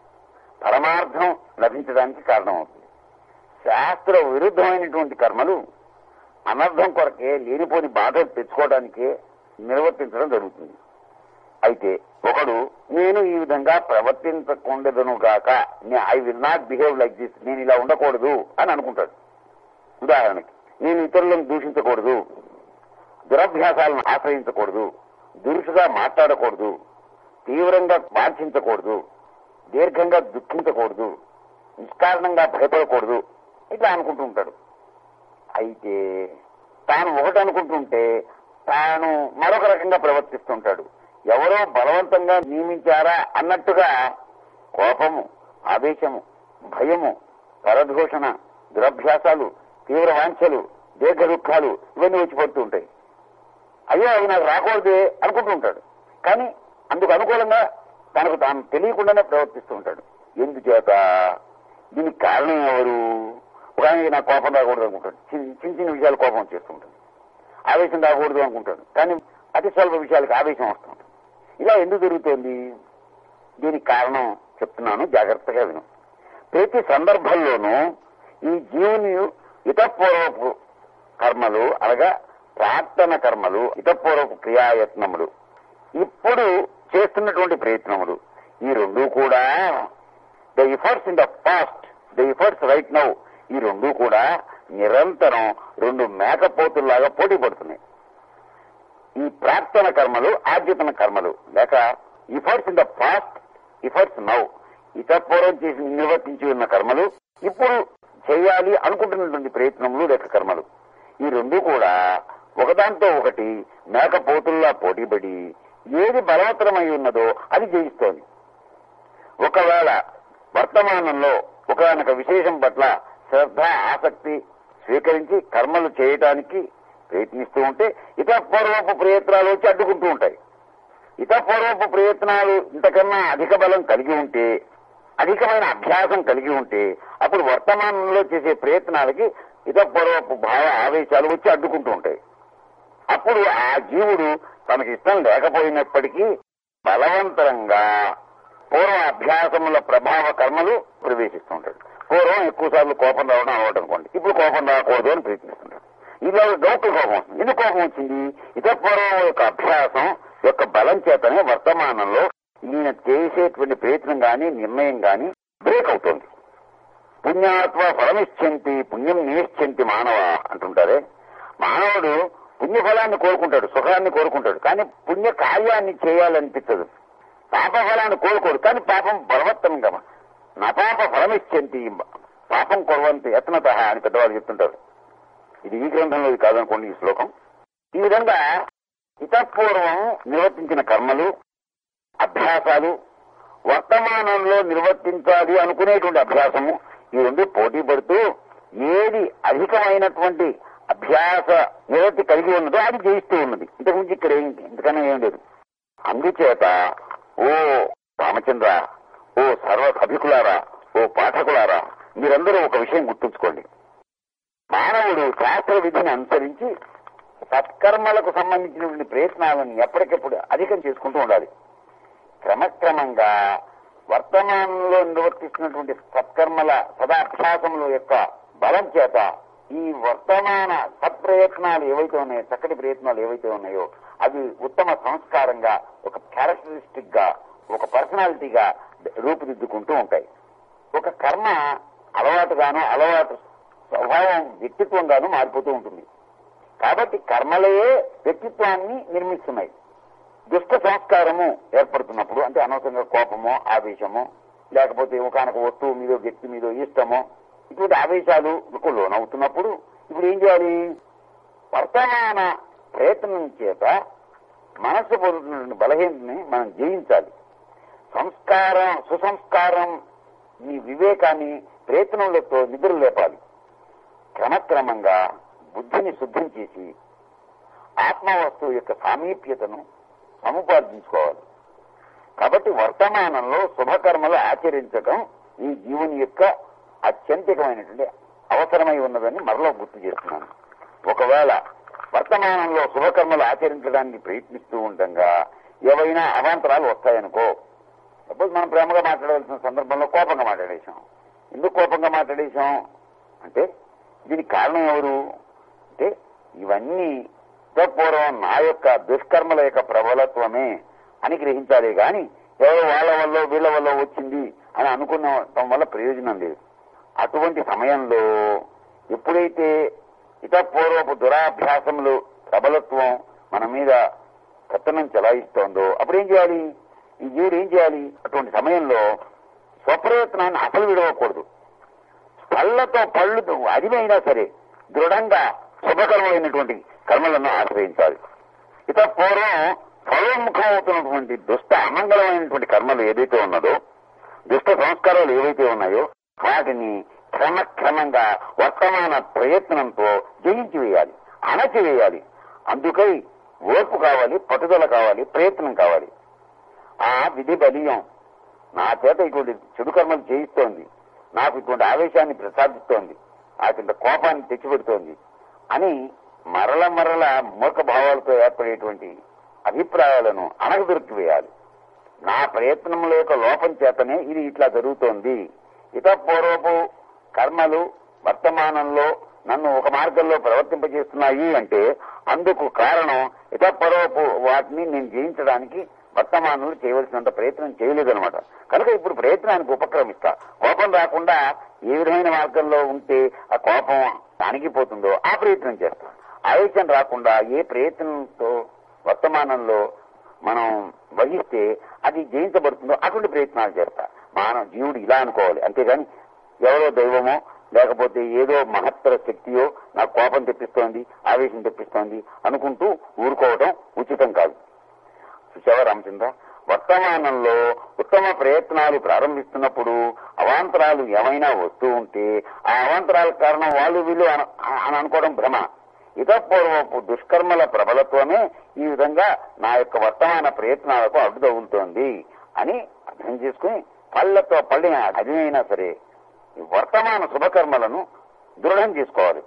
పరమార్థం లభించడానికి కారణమవుతుంది. శాస్త్ర విరుద్ధమైనటువంటి కర్మలు అనర్థం కొరకే, లేనిపోని బాధలు తెచ్చుకోవడానికే నిర్వర్తించడం జరుగుతుంది. అయితే ఒకడు నేను ఈ విధంగా ప్రవర్తించకుండదను గాక, I will not behave like this, నేను ఇలా ఉండకూడదు అని అనుకుంటాడు. ఉదాహరణకి, నేను ఇతరులను దూషించకూడదు, దురభ్యాసాలను ఆశ్రయించకూడదు, దురుసుగా మాట్లాడకూడదు, తీవ్రంగా వాంఛించకూడదు, దీర్ఘంగా దుఃఖించకూడదు, నిష్కారణంగా భయపడకూడదు, ఇట్లా అనుకుంటూ ఉంటాడు. అయితే తాను ఒకటి అనుకుంటుంటే తాను మరొక రకంగా ప్రవర్తిస్తుంటాడు. ఎవరో బలవంతంగా నియమించారా అన్నట్టుగా కోపము, ఆవేశము, భయము, పరదూషణ, దురభ్యాసాలు, తీవ్ర వాంఛలు, దీర్ఘ దుఃఖాలు ఇవన్నీ వచ్చి పడుతూ ఉంటాయి. అయ్యో అవి నాకు రాకూడదే అనుకుంటూ ఉంటాడు. కానీ అందుకు అనుకూలంగా తనకు తాను తెలియకుండానే ప్రవర్తిస్తూ ఉంటాడు. ఎందుచేత? దీనికి కారణం ఎవరు? ఒక నాకు కోపం రాకూడదు అనుకుంటాడు, చిన్న చిన్న విషయాలు కోపం చేస్తుంటాడు. ఆవేశం రాకూడదు అనుకుంటాడు, కానీ అతి స్వల్ప విషయాలకు ఆవేశం వస్తుంటుంది. ఇలా ఎందుకు జరుగుతోంది? దీనికి కారణం చెప్తున్నాను, జాగ్రత్తగా విను. ప్రతి సందర్భంలోనూ ఈ జీవుని ఇతపూర్వపు కర్మలు అనగా ప్రార్థన కర్మలు, ఇతపూర్వపు క్రియాయత్నములు, ఇప్పుడు చేస్తున్నటువంటి ప్రయత్నములు, ఈ రెండు కూడా the efforts in the past, the efforts right now, ఈ రెండు కూడా నిరంతరం రెండు మేకపోతుల్లాగా పోటీ పడుతున్నాయి. ఈ ప్రార్థన కర్మలు, ఆర్జితన కర్మలు, లేక efforts in the past, efforts now, ఇతపూర్వం చేసి నిర్వర్తించి ఉన్న కర్మలు, ఇప్పుడు చేయాలి అనుకుంటున్నటువంటి ప్రయత్నములు లేక కర్మలు, ఈ రెండు కూడా ఒకదాంతో ఒకటి మేకపోతుల్లా పోటీపడి ఏది బలవత్తరమై ఉన్నదో అది జయిస్తోంది. ఒకవేళ వర్తమానంలో ఒకనొక విశేషం పట్ల శ్రద్ధ, ఆసక్తి స్వీకరించి కర్మలు చేయటానికి ప్రయత్నిస్తూ ఉంటే ఇతపూర్వపు ప్రయత్నాలు వచ్చి అడ్డుకుంటూ ఉంటాయి. ఇతపూర్వపు ప్రయత్నాలు ఇంతకన్నా అధిక బలం కలిగి ఉంటే, అధికమైన అభ్యాసం కలిగి ఉంటే, అప్పుడు వర్తమానంలో చేసే ప్రయత్నాలకి ఇతపూర్వపు భావ ఆవేశాలు వచ్చి అడ్డుకుంటూ ఉంటాయి. అప్పుడు ఆ జీవుడు తనకి ఇష్టం లేకపోయినప్పటికీ బలవంతరంగా పూర్వ అభ్యాసముల ప్రభావ కర్మలు ప్రవేశిస్తూ ఉంటాడు. పూర్వం ఎక్కువ సార్లు కోపం రావడం అలవాటు అనుకోండి, ఇప్పుడు కోపం రాకూడదు అని ప్రయత్నిస్తుంటాడు. ఇలా డౌట్ కోపం వస్తుంది. ఎందుకు కోపం వచ్చింది? ఇతపూర్వం యొక్క అభ్యాసం యొక్క బలం చేతనే వర్తమానంలో ఈయన చేసేటువంటి ప్రయత్నం గాని నిర్ణయం గాని బ్రేక్ అవుతుంది. పుణ్యాత్వ ఫలమిశ్చంతి పుణ్యం నిశ్చంతి మానవ అంటుంటారే. మానవుడు పుణ్యఫలాన్ని కోరుకుంటాడు, సుఖాన్ని కోరుకుంటాడు, కానీ పుణ్య కార్యాన్ని చేయాలనిపించదు. పాప ఫలాన్ని కోరుకోడు, కానీ పాపం బలవత్తరంగా నా పాప ఫలమిశ్చంతి, పాపం కొరవంత యత్నత అని పెద్దవాళ్ళు చెప్తుంటారు. ఇది ఈ గ్రంథంలో కాదనుకోండి ఈ శ్లోకం. ఈ విధంగా ఇతపూర్వం నిర్వర్తించిన కర్మలు, అభ్యాసాలు, వర్తమానంలో నిర్వర్తించాలి అనుకునేటువంటి అభ్యాసము, ఈ రెండు పోటీ పడుతూ ఏది అధికమైనటువంటి అభ్యాస నిరతి కలిగి ఉన్నదో అది జయిస్తూ ఉన్నది. ఇంతకుముందు ఇక్కడ ఏం ఇంతకన్నా ఏం లేదు. అందుచేత ఓ రామచంద్ర, ఓ సర్వ సభికులారా, ఓ పాఠకులారా, మీరందరూ ఒక విషయం గుర్తుంచుకోండి. మానవుడు శాస్త్ర విధిని అనుసరించి సత్కర్మలకు సంబంధించినటువంటి ప్రయత్నాలను ఎప్పటికెప్పుడు అధికం చేసుకుంటూ ఉండాలి. క్రమక్రమంగా వర్తమానంలో నిర్వర్తిస్తున్నటువంటి సత్కర్మల సదాభ్యాసముల యొక్క బలం చేత ఈ వర్తమాన సత్ప్రయత్నాలు ఏవైతే ఉన్నాయో, చక్కటి ప్రయత్నాలు ఏవైతే ఉన్నాయో అవి ఉత్తమ సంస్కారంగా, ఒక క్యారెక్టరిస్టిక్ గా, ఒక పర్సనాలిటీగా రూపుదిద్దుకుంటూ ఉంటాయి. ఒక కర్మ అలవాటుగాను, అలవాటు స్వభావం వ్యక్తిత్వంగాను మారిపోతూ ఉంటుంది. కాబట్టి కర్మలే వ్యక్తిత్వాన్ని నిర్మిస్తున్నాయి. దుష్ట సంస్కారము ఏర్పడుతున్నప్పుడు, అంటే అనవసరంగా కోపమో, ఆవేశమో, లేకపోతే ఒకనొక వస్తువు మీదో, వ్యక్తి మీదో ఇష్టమో, ఇటువంటి ఆవేశాలకు లోనవుతున్నప్పుడు ఇప్పుడు ఏం చేయాలి? వర్తమాన ప్రయత్నం చేత మనస్సు పొందుతున్న బలహీనతని మనం జయించాలి. సంస్కారం, సుసంస్కారం, నీ వివేకాన్ని ప్రయత్నంలతో నిద్ర లేపాలి. క్రమక్రమంగా బుద్ధిని శుద్ధం చేసి ఆత్మవస్తువు యొక్క సామీప్యతను సముపార్జించుకోవాలి. కాబట్టి వర్తమానంలో శుభకర్మలు ఆచరించడం ఈ జీవుని యొక్క అత్యంతికమైనటువంటి అవసరమై ఉన్నదని మరలో గుర్తు చేస్తున్నాను. ఒకవేళ వర్తమానంలో శుభకర్మలు ఆచరించడానికి ప్రయత్నిస్తూ ఉండగా ఏవైనా అవాంతరాలు వస్తాయనుకో, సపోజ్ మనం ప్రేమగా మాట్లాడవలసిన సందర్భంలో కోపంగా మాట్లాడేశాం. ఎందుకు కోపంగా మాట్లాడేశాం అంటే దీనికి కారణం ఎవరు అంటే ఇవన్నీ పూర్వం నా యొక్క దుష్కర్మల యొక్క ప్రబలత్వమే అని గ్రహించాలి గాని ఎవరో వాళ్ళ వల్ల వీళ్ళ వల్ల వచ్చింది అని అనుకునడం వల్ల ప్రయోజనం లేదు. అటువంటి సమయంలో ఎప్పుడైతే ఇతపూర్వపు దురాభ్యాసములు ప్రబలత్వం మన మీద కత్తనం చెలాయిస్తోందో అప్పుడు ఏం చేయాలి? ఈ జీవుడు ఏం చేయాలి? అటువంటి సమయంలో స్వప్రయత్నాన్ని అసలు విడవకూడదు. పళ్లతో పళ్ళుతో అదిమైనా సరే దృఢంగా శుభకర్మలైనటువంటి కర్మలను ఆశ్రయించాలి. ఇత పూర్వం ఫలోన్ముఖం అవుతున్నటువంటి దుష్ట అమంగళమైనటువంటి కర్మలు ఏదైతే ఉన్నదో, దుష్ట సంస్కారాలు ఏవైతే ఉన్నాయో వాటిని క్రమక్రమంగా వర్తమాన ప్రయత్నంతో జయించి వేయాలి, అణచివేయాలి. అందుకై ఓర్పు కావాలి, పట్టుదల కావాలి, ప్రయత్నం కావాలి. ఆ విధి బలీయం నా చేత ఇటువంటి చెడు కర్మలు చేయిస్తోంది, నాకు ఇటువంటి ఆవేశాన్ని ప్రసాదిస్తోంది, నాకు కోపాన్ని తెచ్చిపెడుతోంది అని మరల మరల మూర్ఖ భావాలతో ఏర్పడేటువంటి అభిప్రాయాలను అణగదొరికి వేయాలి. నా ప్రయత్నముల యొక్క లోపం చేతనే ఇది ఇట్లా జరుగుతోంది. ఇతపూర్వపు కర్మలు వర్తమానంలో నన్ను ఒక మార్గంలో ప్రవర్తింపజేస్తున్నాయి అంటే అందుకు కారణం ఇతపూర్వపు వాటిని నేను జయించడానికి వర్తమానంలో చేయవలసినంత ప్రయత్నం చేయలేదనమాట. కనుక ఇప్పుడు ప్రయత్నానికి ఉపక్రమిస్తా. కోపం రాకుండా ఏ విధమైన మార్గంలో ఉంటే ఆ కోపం అణిగిపోతుందో ఆ ప్రయత్నం చేస్తా. ఆవేశం రాకుండా ఏ ప్రయత్నంతో వర్తమానంలో మనం వహిస్తే అది జయించబడుతుందో అటువంటి ప్రయత్నాలు చేస్తా. మానవ జీవుడు ఇలా అనుకోవాలి, అంతేగాని ఎవరో దైవమో లేకపోతే ఏదో మహత్తర శక్తియో నాకు కోపం తెప్పిస్తోంది, ఆవేశం తెప్పిస్తోంది అనుకుంటూ ఊరుకోవడం ఉచితం కాదు. చూసావా రామచంద్ర, వర్తమానంలో ఉత్తమ ప్రయత్నాలు ప్రారంభిస్తున్నప్పుడు అవాంతరాలు ఏమైనా వస్తూ ఉంటే ఆ అవాంతరాల కారణం వాళ్ళు వీళ్ళు అని అనుకోవడం భ్రమ. ఇతపూర్వపు దుష్కర్మల ప్రబలత్వమే ఈ విధంగా నా యొక్క వర్తమాన ప్రయత్నాలకు అడ్డు తగులుతోంది అని అర్థం చేసుకుని పళ్లతో పళ్ళిన అదిమైనా సరే వర్తమాన శుభకర్మలను దృఢం చేసుకోవాలి.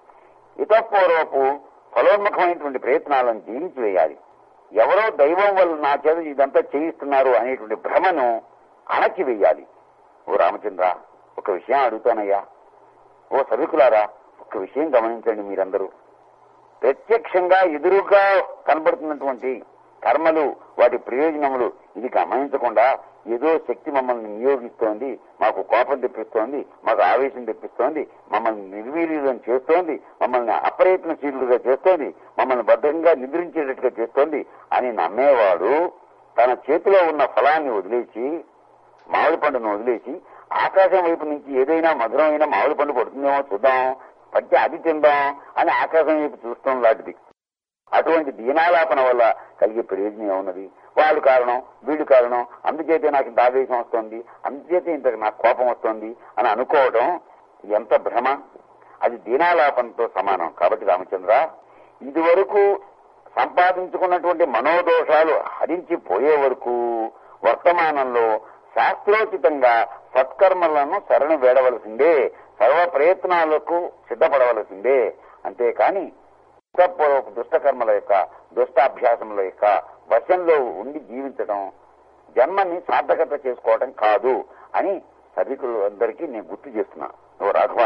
ఇతపూర్వపు ఫలోన్ముఖమైనటువంటి ప్రయత్నాలను జయించి వేయాలి. ఎవరో దైవం వల్ల నా చేత ఇదంతా చేయిస్తున్నారు అనేటువంటి భ్రమను అణచివేయాలి. ఓ రామచంద్ర, ఒక విషయం అడుగుతానయ్యా. ఓ సభికులారా, ఒక విషయం గమనించండి. మీరందరూ ప్రత్యక్షంగా ఎదురుగా కనబడుతున్నటువంటి కర్మలు, వాటి ప్రయోజనములు ఇది గమనించకుండా ఏదో శక్తి మమ్మల్ని నియోగిస్తోంది, మాకు కోపం తెప్పిస్తోంది, మాకు ఆవేశం తెప్పిస్తోంది, మమ్మల్ని నిర్వీర్యం చేస్తోంది, మమ్మల్ని అప్రయత్నశీలుగా చేస్తోంది, మమ్మల్ని బద్ధంగా నిద్రించేటట్టుగా చేస్తోంది అని నమ్మేవాడు తన చేతిలో ఉన్న ఫలాన్ని వదిలేసి, మామిడి పండును వదిలేసి ఆకాశం వైపు నుంచి ఏదైనా మధురమైన మామిడి పండు పడుతుందేమో చూద్దాం, పట్టి అది తిందాం అని ఆకాశం వైపు చూస్తాం లాంటిది. అటువంటి దీనాలాపన వల్ల కలిగే ప్రయోజనం ఏమున్నది? వాళ్ళు కారణం, వీళ్ళు కారణం, అందుచేతే నాకు ఇంత ఆవేశం వస్తుంది, అందుచేతే ఇంత నాకు కోపం వస్తుంది అని అనుకోవటం ఎంత భ్రమ! అది దీనాలాపనతో సమానం. కాబట్టి రామచంద్ర, ఇదివరకు సంపాదించుకున్నటువంటి మనోదోషాలు హరించిపోయే వరకు వర్తమానంలో శాస్త్రోచితంగా సత్కర్మలను శరణు వేడవలసిందే, సర్వ ప్రయత్నాలకు సిద్ధపడవలసిందే. అంతేకాని పూర్వపు దుష్టకర్మల యొక్క దుష్టాభ్యాసముల యొక్క వశంలో ఉండి జీవించడం జన్మని సార్థకత చేసుకోవడం కాదు అని సభికులు అందరికీ నేను గుర్తు చేస్తున్నాను. ఓ రాఘవ,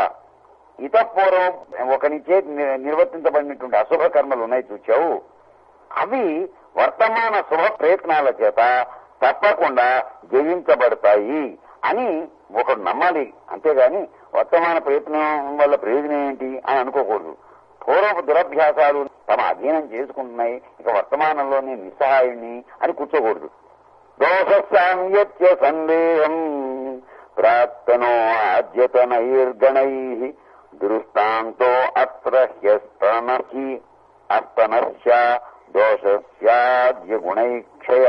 ఇతపూర్వం ఒకనిచే నిర్వర్తించబడినటువంటి అశుభ కర్మలు ఉన్నాయి చూచావు, అవి వర్తమాన శుభ ప్రయత్నాల చేత తప్పకుండా జయించబడతాయి అని ఒకడు నమ్మాలి. అంతేగాని వర్తమాన ప్రయత్నం వల్ల ప్రయోజనం ఏంటి అని అనుకోకూడదు. పూర్వపు దురభ్యాసాలు తమ అధీనం చేసుకుంటున్నాయి, ఇక వర్తమానంలోనే నిస్సహాయుణ్ణి అని కూర్చోకూడదు. దోషసామ్యత్య సందేహం ప్రాప్తనో ఆద్యతనైర్గణై దృష్టాంతో అత్ర హ్యస్తనసి అస్తనస్య దోషస్యాద్య గుణైక్షయ.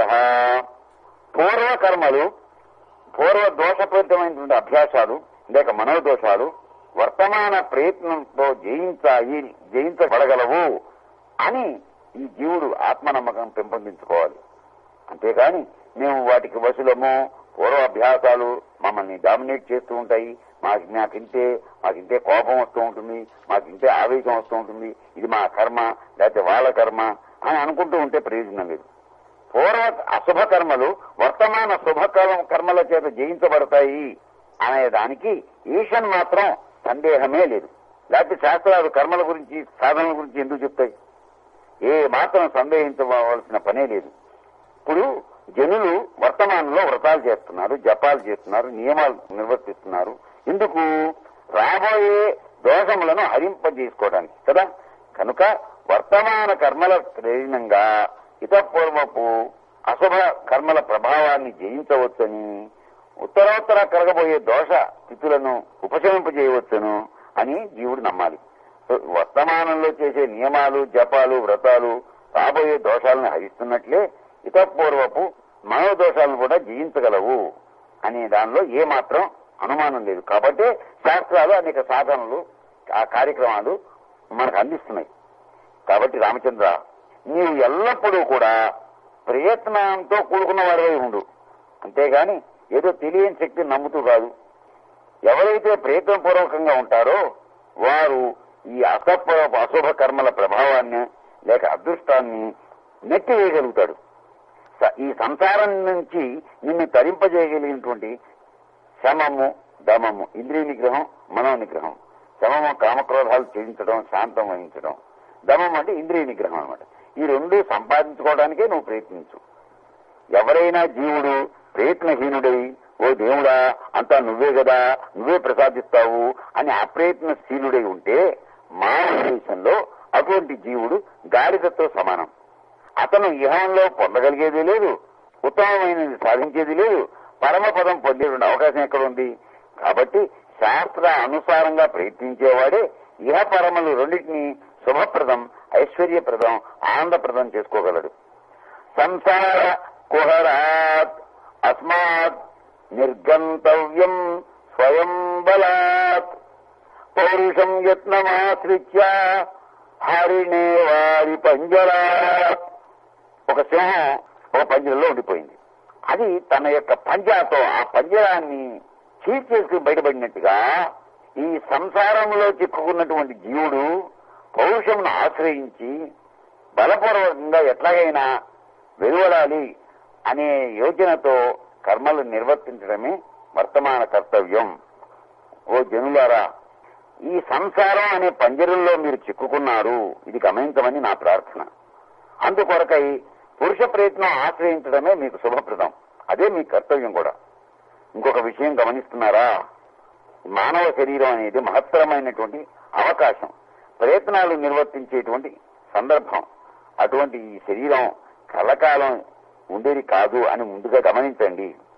పూర్వకర్మలు, పూర్వ దోషపూరితమైనటువంటి అభ్యాసాలు లేక మనోదోషాలు వర్తమాన ప్రయత్నంతో జయించాయి జయించబడగలవు అని ఈ జీవుడు ఆత్మనమ్మకం పెంపొందించుకోవాలి. అంతేకాని మేము వాటికి వశులము, పూర్వ అభ్యాసాలు మమ్మల్ని డామినేట్ చేస్తూ ఉంటాయి, మాకు మాకింతే మాకింతే కోపం వస్తూ ఉంటుంది, మాకింతే ఆవేశం వస్తూ ఉంటుంది, ఇది మా కర్మ లేకపోతే వాళ్ళ కర్మ అని అనుకుంటూ ఉంటే ప్రయోజనం లేదు. పూర్వ అశుభ కర్మలు వర్తమాన శుభ కర్మల చేత జయించబడతాయి అనే దానికి ఈషన్ మాత్రం సందేహమే లేదు. లేకపోతే శాస్త్రాలు కర్మల గురించి సాధనల గురించి ఎందుకు చెప్తాయి? ఏ మాత్రం సందేహించవలసిన పనే లేదు. ఇప్పుడు జనులు వర్తమానంలో వ్రతాలు చేస్తున్నారు, జపాలు చేస్తున్నారు, నియమాలు నిర్వర్తిస్తున్నారు. ఎందుకు? రాబోయే దోషములను హరింపజేసుకోవడానికి కదా. కనుక వర్తమాన కర్మల ప్రయోజనంగా ఇతపూర్వపు అశుభ కర్మల ప్రభావాన్ని జయించవచ్చని, ఉత్తరోత్తర కలగబోయే దోష స్థితులను ఉపశమింపజేయవచ్చును అని జీవుడు నమ్మాలి. వర్తమానంలో చేసే నియమాలు, జపాలు, వ్రతాలు రాబోయే దోషాలను హరిస్తున్నట్లే ఇతపూర్వపు మనోదోషాలను కూడా జయించగలవు అనే దానిలో ఏమాత్రం అనుమానం లేదు. కాబట్టి శాస్త్రాలు అనేక సాధనలు, ఆ కార్యక్రమాలు మనకు అందిస్తున్నాయి. కాబట్టి రామచంద్ర, నీవు ఎల్లప్పుడూ కూడా ప్రయత్నంతో కూడుకున్న వాడివై ఉండు. అంతేగాని ఏదో తెలియని శక్తిని నమ్ముతూ కాదు. ఎవరైతే ప్రయత్నపూర్వకంగా ఉంటారో వారు ఈ అసపూర్వపు అశుభ కర్మల ప్రభావాన్ని లేక అదృష్టాన్ని నెట్టివేయగలుగుతాడు. ఈ సంసారం నుంచి నిన్ను తరింపజేయగలిగినటువంటి శమము, దమము, ఇంద్రియ నిగ్రహం, మనో నిగ్రహం. శమము కామక్రోధాలు త్యజించడం, శాంతం వహించడం. దమం అంటే ఇంద్రియ నిగ్రహం అన్నమాట. ఈ రెండు సంపాదించుకోవడానికే నువ్వు ప్రయత్నించు. ఎవరైనా జీవుడు ప్రయత్నహీనుడై ఓ దేవుడా అంతా నువ్వే కదా, నువ్వే ప్రసాదిస్తావు అని అప్రయత్నశీలుడై ఉంటే మా ఉద్దేశంలో అటువంటి జీవుడు గాడిదతో సమానం. అతను ఇహంలో పొందగలిగేది లేదు, ఉత్తమమైనది సాధించేది లేదు, పరమపదం పొందేటువంటి అవకాశం ఎక్కడ ఉంది? కాబట్టి శాస్త్ర అనుసారంగా ప్రయత్నించేవాడే ఇహ పరమలు రెండింటినీ శుభప్రదం, ఐశ్వర్యప్రదం, ఆనందప్రదం చేసుకోగలడు. సంసార కుహరాత్ అస్మాత్ నిర్గంతవ్యం స్వయం బలాత్ పౌరుషం యత్నమాశ్రిత్య హరిణే వారి పంజరాత్. ఒక సింహం ఒక పంజరంలో ఉండిపోయింది. అది తన యొక్క పంజాతో ఆ పంజరాన్ని చీల్చేసుకుని బయటపడినట్టుగా ఈ సంసారంలో చిక్కుకున్నటువంటి జీవుడు పౌరుషమును ఆశ్రయించి బలపూర్వకంగా ఎట్లాగైనా వెలువడాలి అనే యోచనతో కర్మలు నిర్వర్తించడమే వర్తమాన కర్తవ్యం. ఓ జనులారా, ఈ సంసారం అనే పంజరంలో మీరు చిక్కుకున్నారు, ఇది గమనించమని నా ప్రార్థన. అందుకొరకై పురుష ప్రయత్నం ఆశ్రయించడమే మీకు శుభప్రదం, అదే మీ కర్తవ్యం కూడా. ఇంకొక విషయం గమనిస్తున్నారా? మానవ శరీరం అనేది మహత్తరమైనటువంటి అవకాశం, ప్రయత్నాలు నిర్వర్తించేటువంటి సందర్భం. అటువంటి ఈ శరీరం కలకాలం ఉండేది కాదు అని ముందుగా గమనించండి.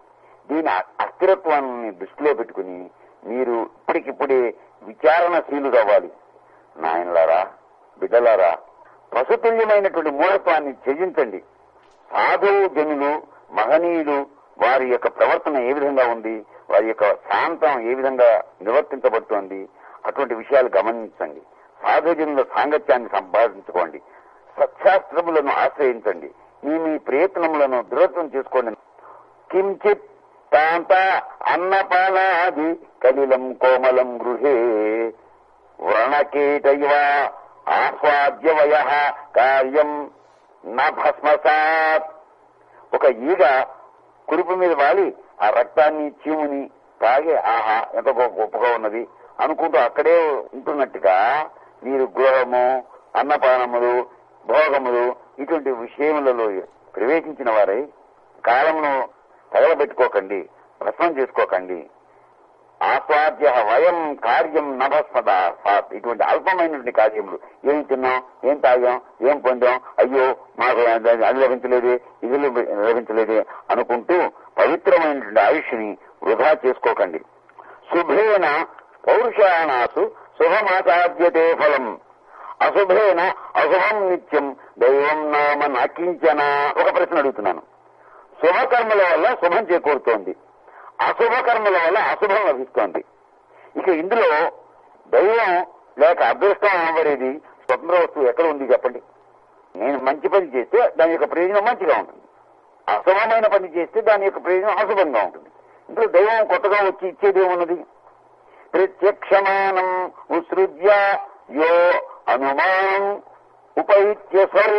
దీని అస్థిరత్వాన్ని దృష్టిలో పెట్టుకుని మీరు ఇప్పటికిప్పుడే విచారణశీలు అవ్వాలి. నాయనలారా, బిడ్డలారా, పశుతుల్యమైనటువంటి మూఢత్వాన్ని త్యజించండి. సాధువు జనులు, మహనీయులు, వారి యొక్క ప్రవర్తన ఏ విధంగా ఉంది, వారి యొక్క శాంతం ఏ విధంగా నివర్తించబడుతోంది, అటువంటి విషయాలు గమనించండి. సాధుజనుల సాంగత్యాన్ని సంపాదించుకోండి. సత్శాస్త్రములను ఆశ్రయించండి. మీ మీ ప్రయత్నములను దృఢత్వం చేసుకోండి. కించిత్ తాంత అన్నపానాది కలిలం కోమలం గృహే వ్రణకేటైవ ఆస్వాద్య వయ కార్యం న భస్మసాత్. ఒక ఈగ కురుపు మీద వాలి ఆ రక్తాన్ని చీముని తాగే ఆహా ఎంత గొప్పగా ఉన్నది అనుకుంటూ అక్కడే ఉంటున్నట్టుగా మీరు గృహము, అన్నపానములు, భోగములు ఇటువంటి విషయములలో ప్రవేశించిన వారై కాలమును తగలబెట్టుకోకండి, భస్మం చేసుకోకండి. ఆస్వాద్య వయం కార్యం నభస్మద సాత్. ఇటువంటి అల్పమైనటువంటి కార్యములు, ఏం తిన్నాం, ఏం తాగాం, ఏం పొందాం, అయ్యో మాకు అది లభించలేదే, ఇది లభించలేదే అనుకుంటూ పవిత్రమైనటువంటి ఆయుష్ని వృధా చేసుకోకండి. శుభేన పౌరుషానాసు శుభమాచాద్యతే ఫలం, అశుభేన అశుభం నిత్యం దైవం నామ నకించన. ఒక ప్రశ్న అడుగుతున్నాను. శుభకర్మల వల్ల శుభం చేకూరుతోంది, అశుభ కర్మల వల్ల అశుభం లభిస్తోంది. ఇక ఇందులో దైవం లేక అదృష్టం అనబడేది స్వతంత్ర వస్తువు ఎక్కడ ఉంది చెప్పండి? నేను మంచి పని చేస్తే దాని యొక్క ప్రయోజనం మంచిగా ఉంటుంది, అశుభమైన పని చేస్తే దాని యొక్క ప్రయోజనం అశుభంగా ఉంటుంది. ఇందులో దైవం కొత్తగా వచ్చి ఇచ్చేది ఏమున్నది? ప్రత్యక్షమానం ఉత్సృజ్య యో అనుమానం ఉపైత్యసౌ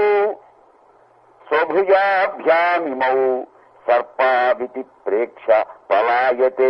స్వభుజాభ్యామిమౌ సర్పాదితి ప్రేక్ష పలాయతే.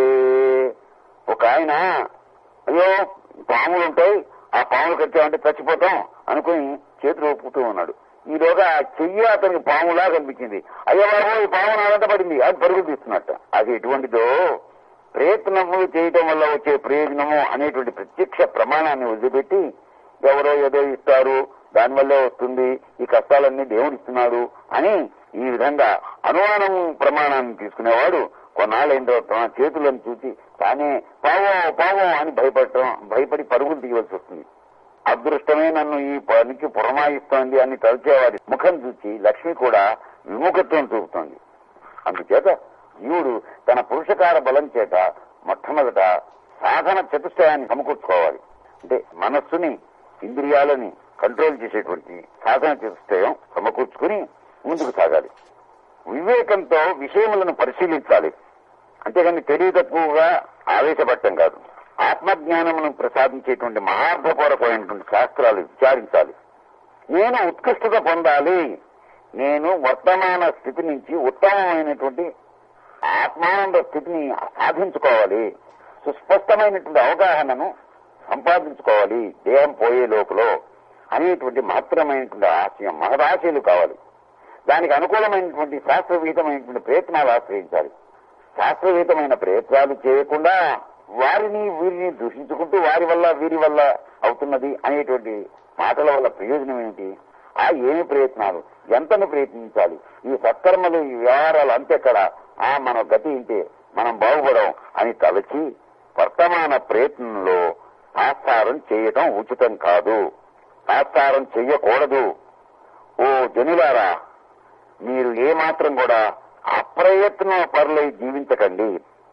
ఒక ఆయన అయ్యో పాములు ఉంటాయి, ఆ పాములు కట్టామంటే చచ్చిపోతాం అనుకుని చేతులు ఒప్పుతూ ఉన్నాడు. ఈలోగా చెయ్యి అతనికి పాములా కనిపించింది. అయ్యో బాబు ఈ పాము నా వెంట పడింది, అది పరుగులు తీస్తున్నట్ట. అది ఎటువంటిదో ప్రయత్నములు చేయటం వల్ల వచ్చే ప్రయోజనము అనేటువంటి ప్రత్యక్ష ప్రమాణాన్ని వదిలిపెట్టి ఎవరో ఏదో ఇస్తారు, దానివల్లే వస్తుంది, ఈ కష్టాలన్నీ దేవుడు ఇస్తున్నాడు అని ఈ విధంగా అనుమానం ప్రమాణాన్ని తీసుకునేవాడు కొన్నాళ్ళైన తన చేతులను చూసి తానే పావం పావం అని భయపడటం భయపడి పరుగులు తీయవలసి వస్తుంది. అదృష్టమే నన్ను ఈ పనికి పురమాయిస్తోంది అని తలచేవాడి ముఖం చూసి లక్ష్మి కూడా విముఖత్వం చూపుతోంది. అందుచేత జీవుడు తన పురుషకార బలం చేత మొట్టమొదట సాధన చతుష్టయాన్ని సమకూర్చుకోవాలి. అంటే మనస్సుని, ఇంద్రియాలని కంట్రోల్ చేసేటువంటి సాధన చతుష్టయం సమకూర్చుకుని ముందుకు సాగాలి. వివేకంతో విషయములను పరిశీలించాలి. అంతేగాని తెలివి తక్కువగా ఆవేశపడటం కాదు. ఆత్మజ్ఞానమును ప్రసాదించేటువంటి మహార్థపూర్వకమైనటువంటి శాస్త్రాలు విచారించాలి. నేను ఉత్కృష్టత పొందాలి, నేను వర్తమాన స్థితి నుంచి ఉత్తమమైనటువంటి ఆత్మానంద స్థితిని సాధించుకోవాలి, సుస్పష్టమైనటువంటి అవగాహనను సంపాదించుకోవాలి దేహం పోయే లోపల అనేటువంటి మాత్రమైనటువంటి ఆశయం, మహదాశయాలు కావాలి. దానికి అనుకూలమైనటువంటి శాస్త్రవిహితమైనటువంటి ప్రయత్నాలు ఆశ్రయించాలి. శాస్త్రవిహితమైన ప్రయత్నాలు చేయకుండా వారిని వీరిని దూషించుకుంటూ వారి వల్ల వీరి వల్ల అవుతున్నది అనేటువంటి మాటల వల్ల ప్రయోజనం ఏమిటి? ఆ ఏమి ప్రయత్నాలు, ఎంతను ప్రయత్నించాలి, ఈ సత్కర్మలు ఈ వ్యవహారాలు అంతెక్కడ, ఆ మన గతి ఇంటే మనం బాగుపడం అని తలచి వర్తమాన ప్రయత్నంలో ఆస్థారం చేయటం ఉచితం కాదు, ఆస్థారం చెయ్యకూడదు. ఓ జనులారా, మీరు ఏమాత్రం కూడా అప్రయత్న పరులై జీవించకండి.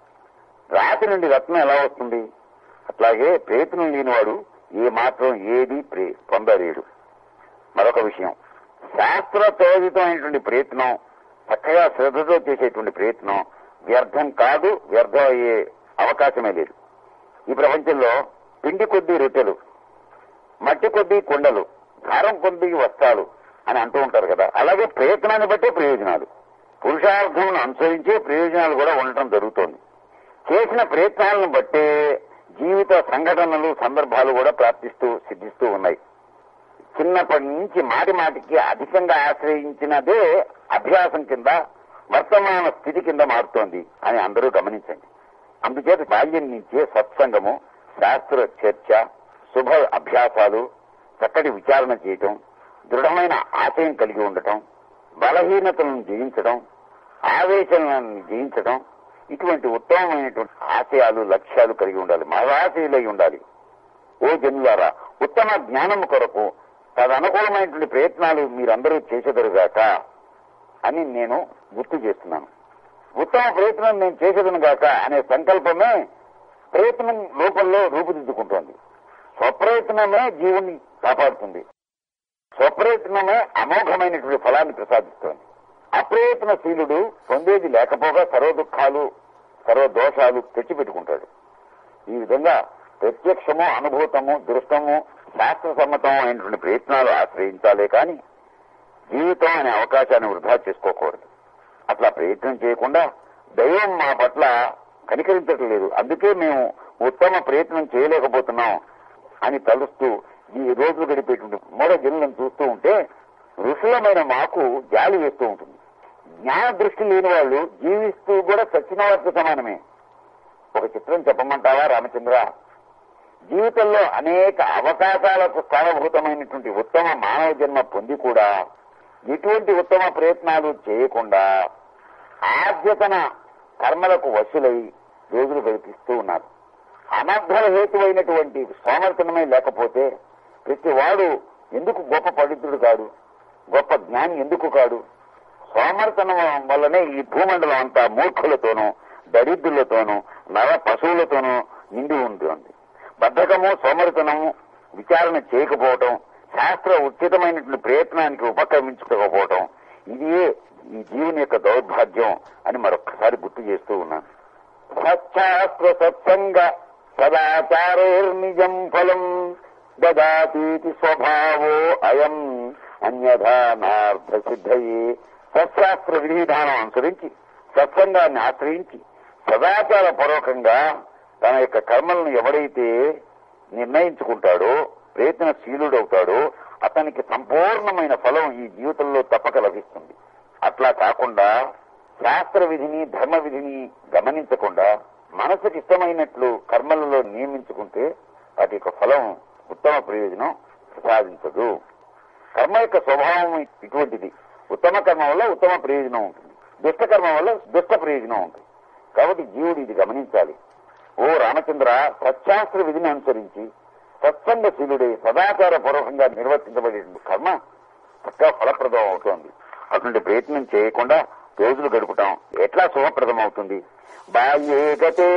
రాతి నుండి రత్నం ఎలా వస్తుంది? అట్లాగే ప్రయత్నం లేనివాడు ఏ మాత్రం ఏది పొందలేడు. మరొక విషయం, శాస్త్రచోదితమైనటువంటి ప్రయత్నం, చక్కగా శ్రద్ధతో చేసేటువంటి ప్రయత్నం వ్యర్థం కాదు, వ్యర్థం అయ్యే అవకాశమే లేదు. ఈ ప్రపంచంలో పిండి కొద్దీ రొట్టెలు, మట్టి కొద్దీ కుండలు, కారం కొద్దీ వస్త్రాలు అని అంటూ ఉంటారు కదా. అలాగే ప్రయత్నాన్ని బట్టే ప్రయోజనాలు, పురుషార్థమును అనుసరించే ప్రయోజనాలు కూడా ఉండటం జరుగుతోంది. చేసిన ప్రయత్నాలను బట్టే జీవిత సంఘటనలు, సందర్భాలు కూడా ప్రాప్తిస్తూ సిద్ధిస్తూ ఉన్నాయి. చిన్నప్పటి నుంచి మాటి మాటికి అధికంగా ఆశ్రయించినదే అభ్యాసం కింద, వర్తమాన స్థితి కింద మారుతోంది అని అందరూ గమనించండి. అందుచేత బాల్యం నుంచే సత్సంగము, శాస్త్ర చర్చ, శుభ అభ్యాసాలు, చక్కటి విచారణ చేయటం, దృఢమైన ఆశయం కలిగి ఉండటం, బలహీనతలను జయించడం, ఆవేశలను జయించడం, ఇటువంటి ఉత్తమమైనటువంటి ఆశయాలు లక్ష్యాలు కలిగి ఉండాలి, మహాశయులై ఉండాలి. ఓ జనులారా, ఉత్తమ జ్ఞానం కొరకు తదనుకూలమైనటువంటి ప్రయత్నాలు మీరందరూ చేసేదరుగాక అని నేను గుర్తు చేస్తున్నాను. ఉత్తమ ప్రయత్నం నేను చేసేదను గాక అనే సంకల్పమే ప్రయత్నం రూపంలో రూపుదిద్దుకుంటోంది. స్వప్రయత్నమే జీవుని కాపాడుతుంది. స్వప్రయత్నమే అమోఘమైనటువంటి ఫలాన్ని ప్రసాదిస్తోంది. అప్రయత్నశీలుడు పొందేది లేకపోగా సర్వ దుఃఖాలు సర్వ దోషాలు తెచ్చిపెట్టుకుంటాడు. ఈ విధంగా ప్రత్యక్షము, అనుభూతము, దృష్టము, శాస్త్ర సమ్మతం అయినటువంటి ప్రయత్నాలు ఆశ్రయించాలే కాని జీవితం అనే అవకాశాన్ని వృధా చేసుకోకూడదు. అట్లా ప్రయత్నం చేయకుండా దైవం మా పట్ల కనికరించటం లేదు, అందుకే మేము ఉత్తమ ప్రయత్నం చేయలేకపోతున్నాం అని తలుస్తూ ఈ రోజులు గడిపేటువంటి మూఢ జనులను చూస్తూ ఉంటే ఋషులమైన మాకు జాలి వేస్తూ ఉంటుంది. జ్ఞాన దృష్టి లేని వాళ్ళు జీవిస్తూ కూడా చచ్చిన వారికి సమానమే. ఒక చిత్రం చెప్పమంటావా రామచంద్ర? జీవితంలో అనేక అవకాశాలకు స్థానభూతమైనటువంటి ఉత్తమ మానవ జన్మ పొంది కూడా ఎటువంటి ఉత్తమ ప్రయత్నాలు చేయకుండా ఆద్యతన కర్మలకు వశులై రోజులు గడిపిస్తూ ఉన్నారు. అనర్థల హేతువైనటువంటి సోమర్థనమే లేకపోతే ప్రతి వాడు ఎందుకు గొప్ప పండితుడు కాడు, గొప్ప జ్ఞాని ఎందుకు కాడు? సోమర్థనం వల్లనే ఈ భూమండలం అంతా మూర్ఖులతోనూ దరిద్రులతోనూ నర పశువులతోనూ నిండి ఉంటుంది. బద్ధకము, సోమరితనము, విచారణ చేయకపోవటం, శాస్త్ర ఉచితమైనటువంటి ప్రయత్నానికి ఉపక్రమించుకోకపోవటం, ఇదే ఈ జీవుని యొక్క దౌర్భాగ్యం అని మరొక్కసారి గుర్తు చేస్తూ ఉన్నాను. సచ్చాస్త్ర సత్సంగ సదాచారేర్నిజం ఫలం దదాతీతి స్వభావో అయం అన్యథానార్థ సిద్ధయే. సత్శాస్త్ర విధి విధానం అనుసరించి సత్సంగాన్ని ఆశ్రయించి సదాచార పూర్వకంగా తన యొక్క కర్మలను ఎవడైతే నిర్ణయించుకుంటాడో, ప్రయత్నశీలుడవుతాడో అతనికి సంపూర్ణమైన ఫలం ఈ జీవితంలో తప్పక లభిస్తుంది. అట్లా కాకుండా శాస్త్ర విధిని ధర్మ విధిని గమనించకుండా మనసుకి ఇష్టమైనట్లు కర్మలలో నియమించుకుంటే వాటి యొక్క ఫలం ఉత్తమ ప్రయోజనం ప్రసాదించదు. కర్మ యొక్క స్వభావం ఇటువంటిది. ఉత్తమ కర్మ వల్ల ఉత్తమ ప్రయోజనం ఉంటుంది, దుష్ట కర్మ వల్ల దుష్ట ప్రయోజనం ఉంటుంది. కాబట్టి జీవుడు ఇది గమనించాలి. ఓ రామచంద్ర, సత్శాస్త్ర విధిని అనుసరించి సత్సంగశీలుడై సదాచార పూర్వకంగా నిర్వర్తించబడే కర్మ చక్కగా ఫలప్రదం అవుతోంది. అటువంటి ప్రయత్నం చేయకుండా రోజులు గడుపుతాం ఎట్లా శుభప్రదం అవుతుంది? బాల్యే గతే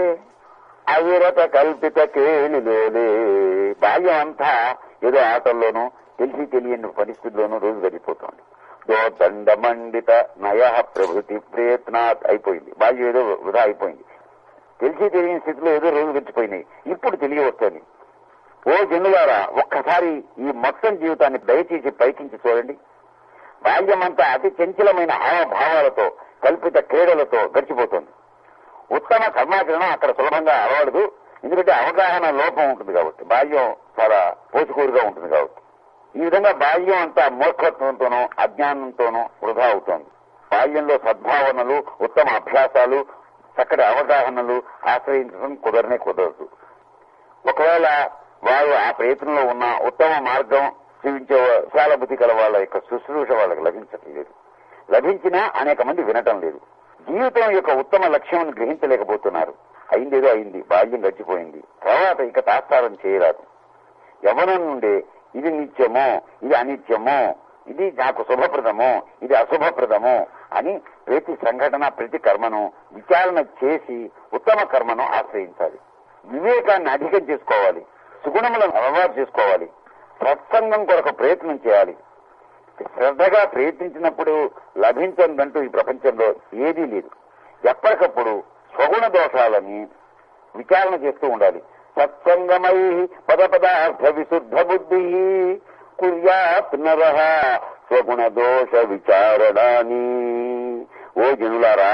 అవిరత కల్పిత కేలిలోలే. బాల్యం అంతా ఏదో ఆటల్లోనూ తెలిసి తెలియని పరిస్థితుల్లోనూ రోజు గడిపోతుంది. దోదండ మండిత నయ ప్రభృతి ప్రయత్నాత్ అయిపోయింది. బాల్యం ఏదో వృధా అయిపోయింది. తెలిసి తెలియని స్థితిలో ఏదో రోజు గడిచిపోయినాయి. ఇప్పుడు తెలియవస్తుంది. ఓ జనులారా, ఒక్కసారి ఈ మొత్తం జీవితాన్ని దయచేసి పైకించి చూడండి. బాల్యమంతా అతి చంచలమైన హావభావాలతో కల్పిత క్రీడలతో గడిచిపోతుంది. ఉత్తమ కర్మాచరణం అక్కడ సులభంగా అలవడదు. ఎందుకంటే అవగాహన లోపం ఉంటుంది కాబట్టి, బాల్యం చాలా పోచుకూరుగా ఉంటుంది కాబట్టి. ఈ విధంగా బాల్యం అంతా మూర్ఖత్వంతోనూ అజ్ఞానంతోనూ వృధా అవుతోంది. బాల్యంలో సద్భావనలు, ఉత్తమ అభ్యాసాలు, చక్కటి అవగాహనలు ఆశ్రయించడం కుదరనే కుదరదు. ఒకవేళ వారు ఆ ప్రయత్నంలో ఉన్న ఉత్తమ మార్గం జీవించే విశాల బుద్ధి కల వాళ్ళ యొక్క శుశ్రూష వాళ్ళకి లభించటం లేదు. లభించినా అనేక మంది వినటం లేదు. జీవితం యొక్క ఉత్తమ లక్ష్యం గ్రహించలేకపోతున్నారు. అయిందేదో అయింది, బాల్యం గడిచిపోయింది, తర్వాత ఇక తాత్సారం చేయరాదు. యవ్వనం నుండే ఇది నిత్యమో, ఇది అనిత్యమో, ఇది నాకు శుభప్రదమో, ఇది అశుభప్రదమో అని ప్రతి సంఘటన, ప్రతి కర్మను విచారణ చేసి ఉత్తమ కర్మను ఆశ్రయించాలి. వివేకాన్ని అధికం చేసుకోవాలి. సుగుణములను అలవాటు చేసుకోవాలి. సత్సంగం కొరకు ప్రయత్నం చేయాలి. శ్రద్ధగా ప్రయత్నించినప్పుడు లభించదంటూ ఈ ప్రపంచంలో ఏదీ లేదు. ఎప్పటికప్పుడు స్వగుణ దోషాలని విచారణ చేస్తూ ఉండాలి. సత్సంగమై పద పదార్థ విశుద్ధ బుద్ధి కుర్యాత్ నరః స్వగుణ దోష విచారణాని. ఓ జనులారా,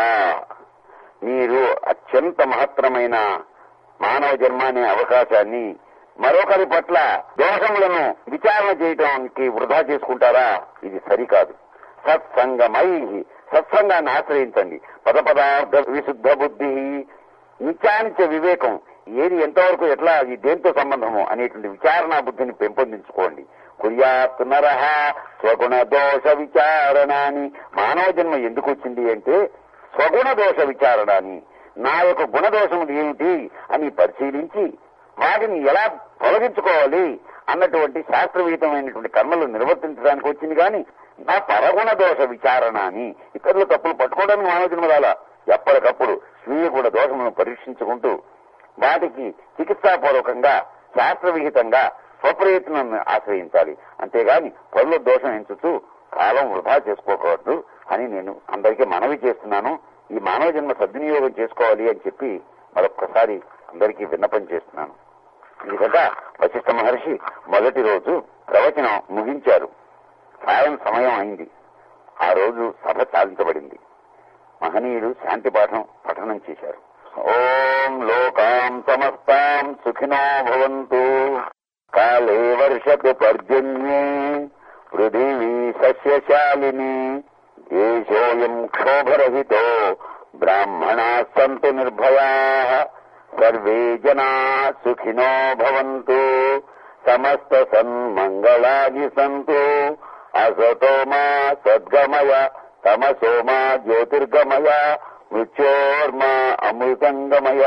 మీరు అత్యంత మహత్తరమైన మానవ జన్మ అనే అవకాశాన్ని మరొకరి పట్ల దోషములను విచారణ చేయడానికి వృధా చేసుకుంటారా? ఇది సరికాదు. సత్సంగమై సత్సంగాన్ని ఆశ్రయించండి. పద పదార్థ విశుద్ధ బుద్ధి నిత్యానిత్య వివేకం, ఏది ఎంతవరకు ఎట్లా అది దేంతో సంబంధము అనేటువంటి విచారణా బుద్ధిని పెంపొందించుకోండి. కుర్యాత్ నరః స్వగుణ దోష విచారణాని. మానవ జన్మ ఎందుకు వచ్చింది అంటే స్వగుణ దోష విచారణాని. నా యొక్క గుణదోషములు ఏమిటి అని పరిశీలించి వాటిని ఎలా తొలగించుకోవాలి అన్నటువంటి శాస్త్రవిహితమైనటువంటి కర్మలు నిర్వర్తించడానికి వచ్చింది కానీ నా పరగుణ దోష విచారణ అని ఇతరుల తప్పులు పట్టుకోవడానికి మానవ జన్మ రాలా. ఎప్పటికప్పుడు స్వీయ కూడా దోషములను పరీక్షించుకుంటూ వాటికి చికిత్సాపూర్వకంగా శాస్త్రవిహితంగా స్వప్రయత్నాన్ని ఆశ్రయించాలి. అంతేగాని పనుల దోషం ఎంచుతూ కాలం వృధా చేసుకోకూడదు అని నేను అందరికీ మనవి చేస్తున్నాను. ఈ మానవ జన్మ సద్వినియోగం చేసుకోవాలి అని చెప్పి మరొక్కసారి అందరికీ విన్నపం చేస్తున్నాను. ఈ విధంగా వశిష్ఠ మహర్షి మొదటి రోజు ప్రవచనం ముగించారు. సాయం సమయం అయింది. ఆ రోజు సభ చాలించబడింది. మహనీయులు శాంతి పాఠం పఠనం చేశారు. ఓం లోకాం సమస్తాం సుఖినో భవంతు కాలే వర్షతు పర్జన్యే పృథివీ సస్యశాలిని దేశోయం క్షోభరహితో బ్రాహ్మణా సంతు నిర్భయా సర్వే జనా సుఖినో భవంతు సమస్త సన్మంగళాని సంతు అసతో మా సద్గమయ తమసో మా జ్యోతిర్గమయ మృత్యోర్మా అమృతంగమయ.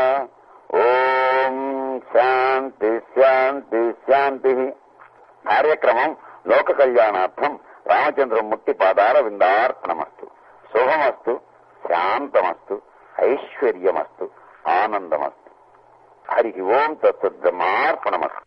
ఓం శాంతి శాంతి శాంతి. కార్యక్రమం లోక కళ్యాణార్థం రామచంద్రమూర్తి పాదార విందార్పణమస్తు. శుభమస్తు, శాంతమస్తు, ఐశ్వర్యమస్తు, ఆనందమస్తు. హరి ఓం తత్సద్బ్రహ్మార్పణమస్తు.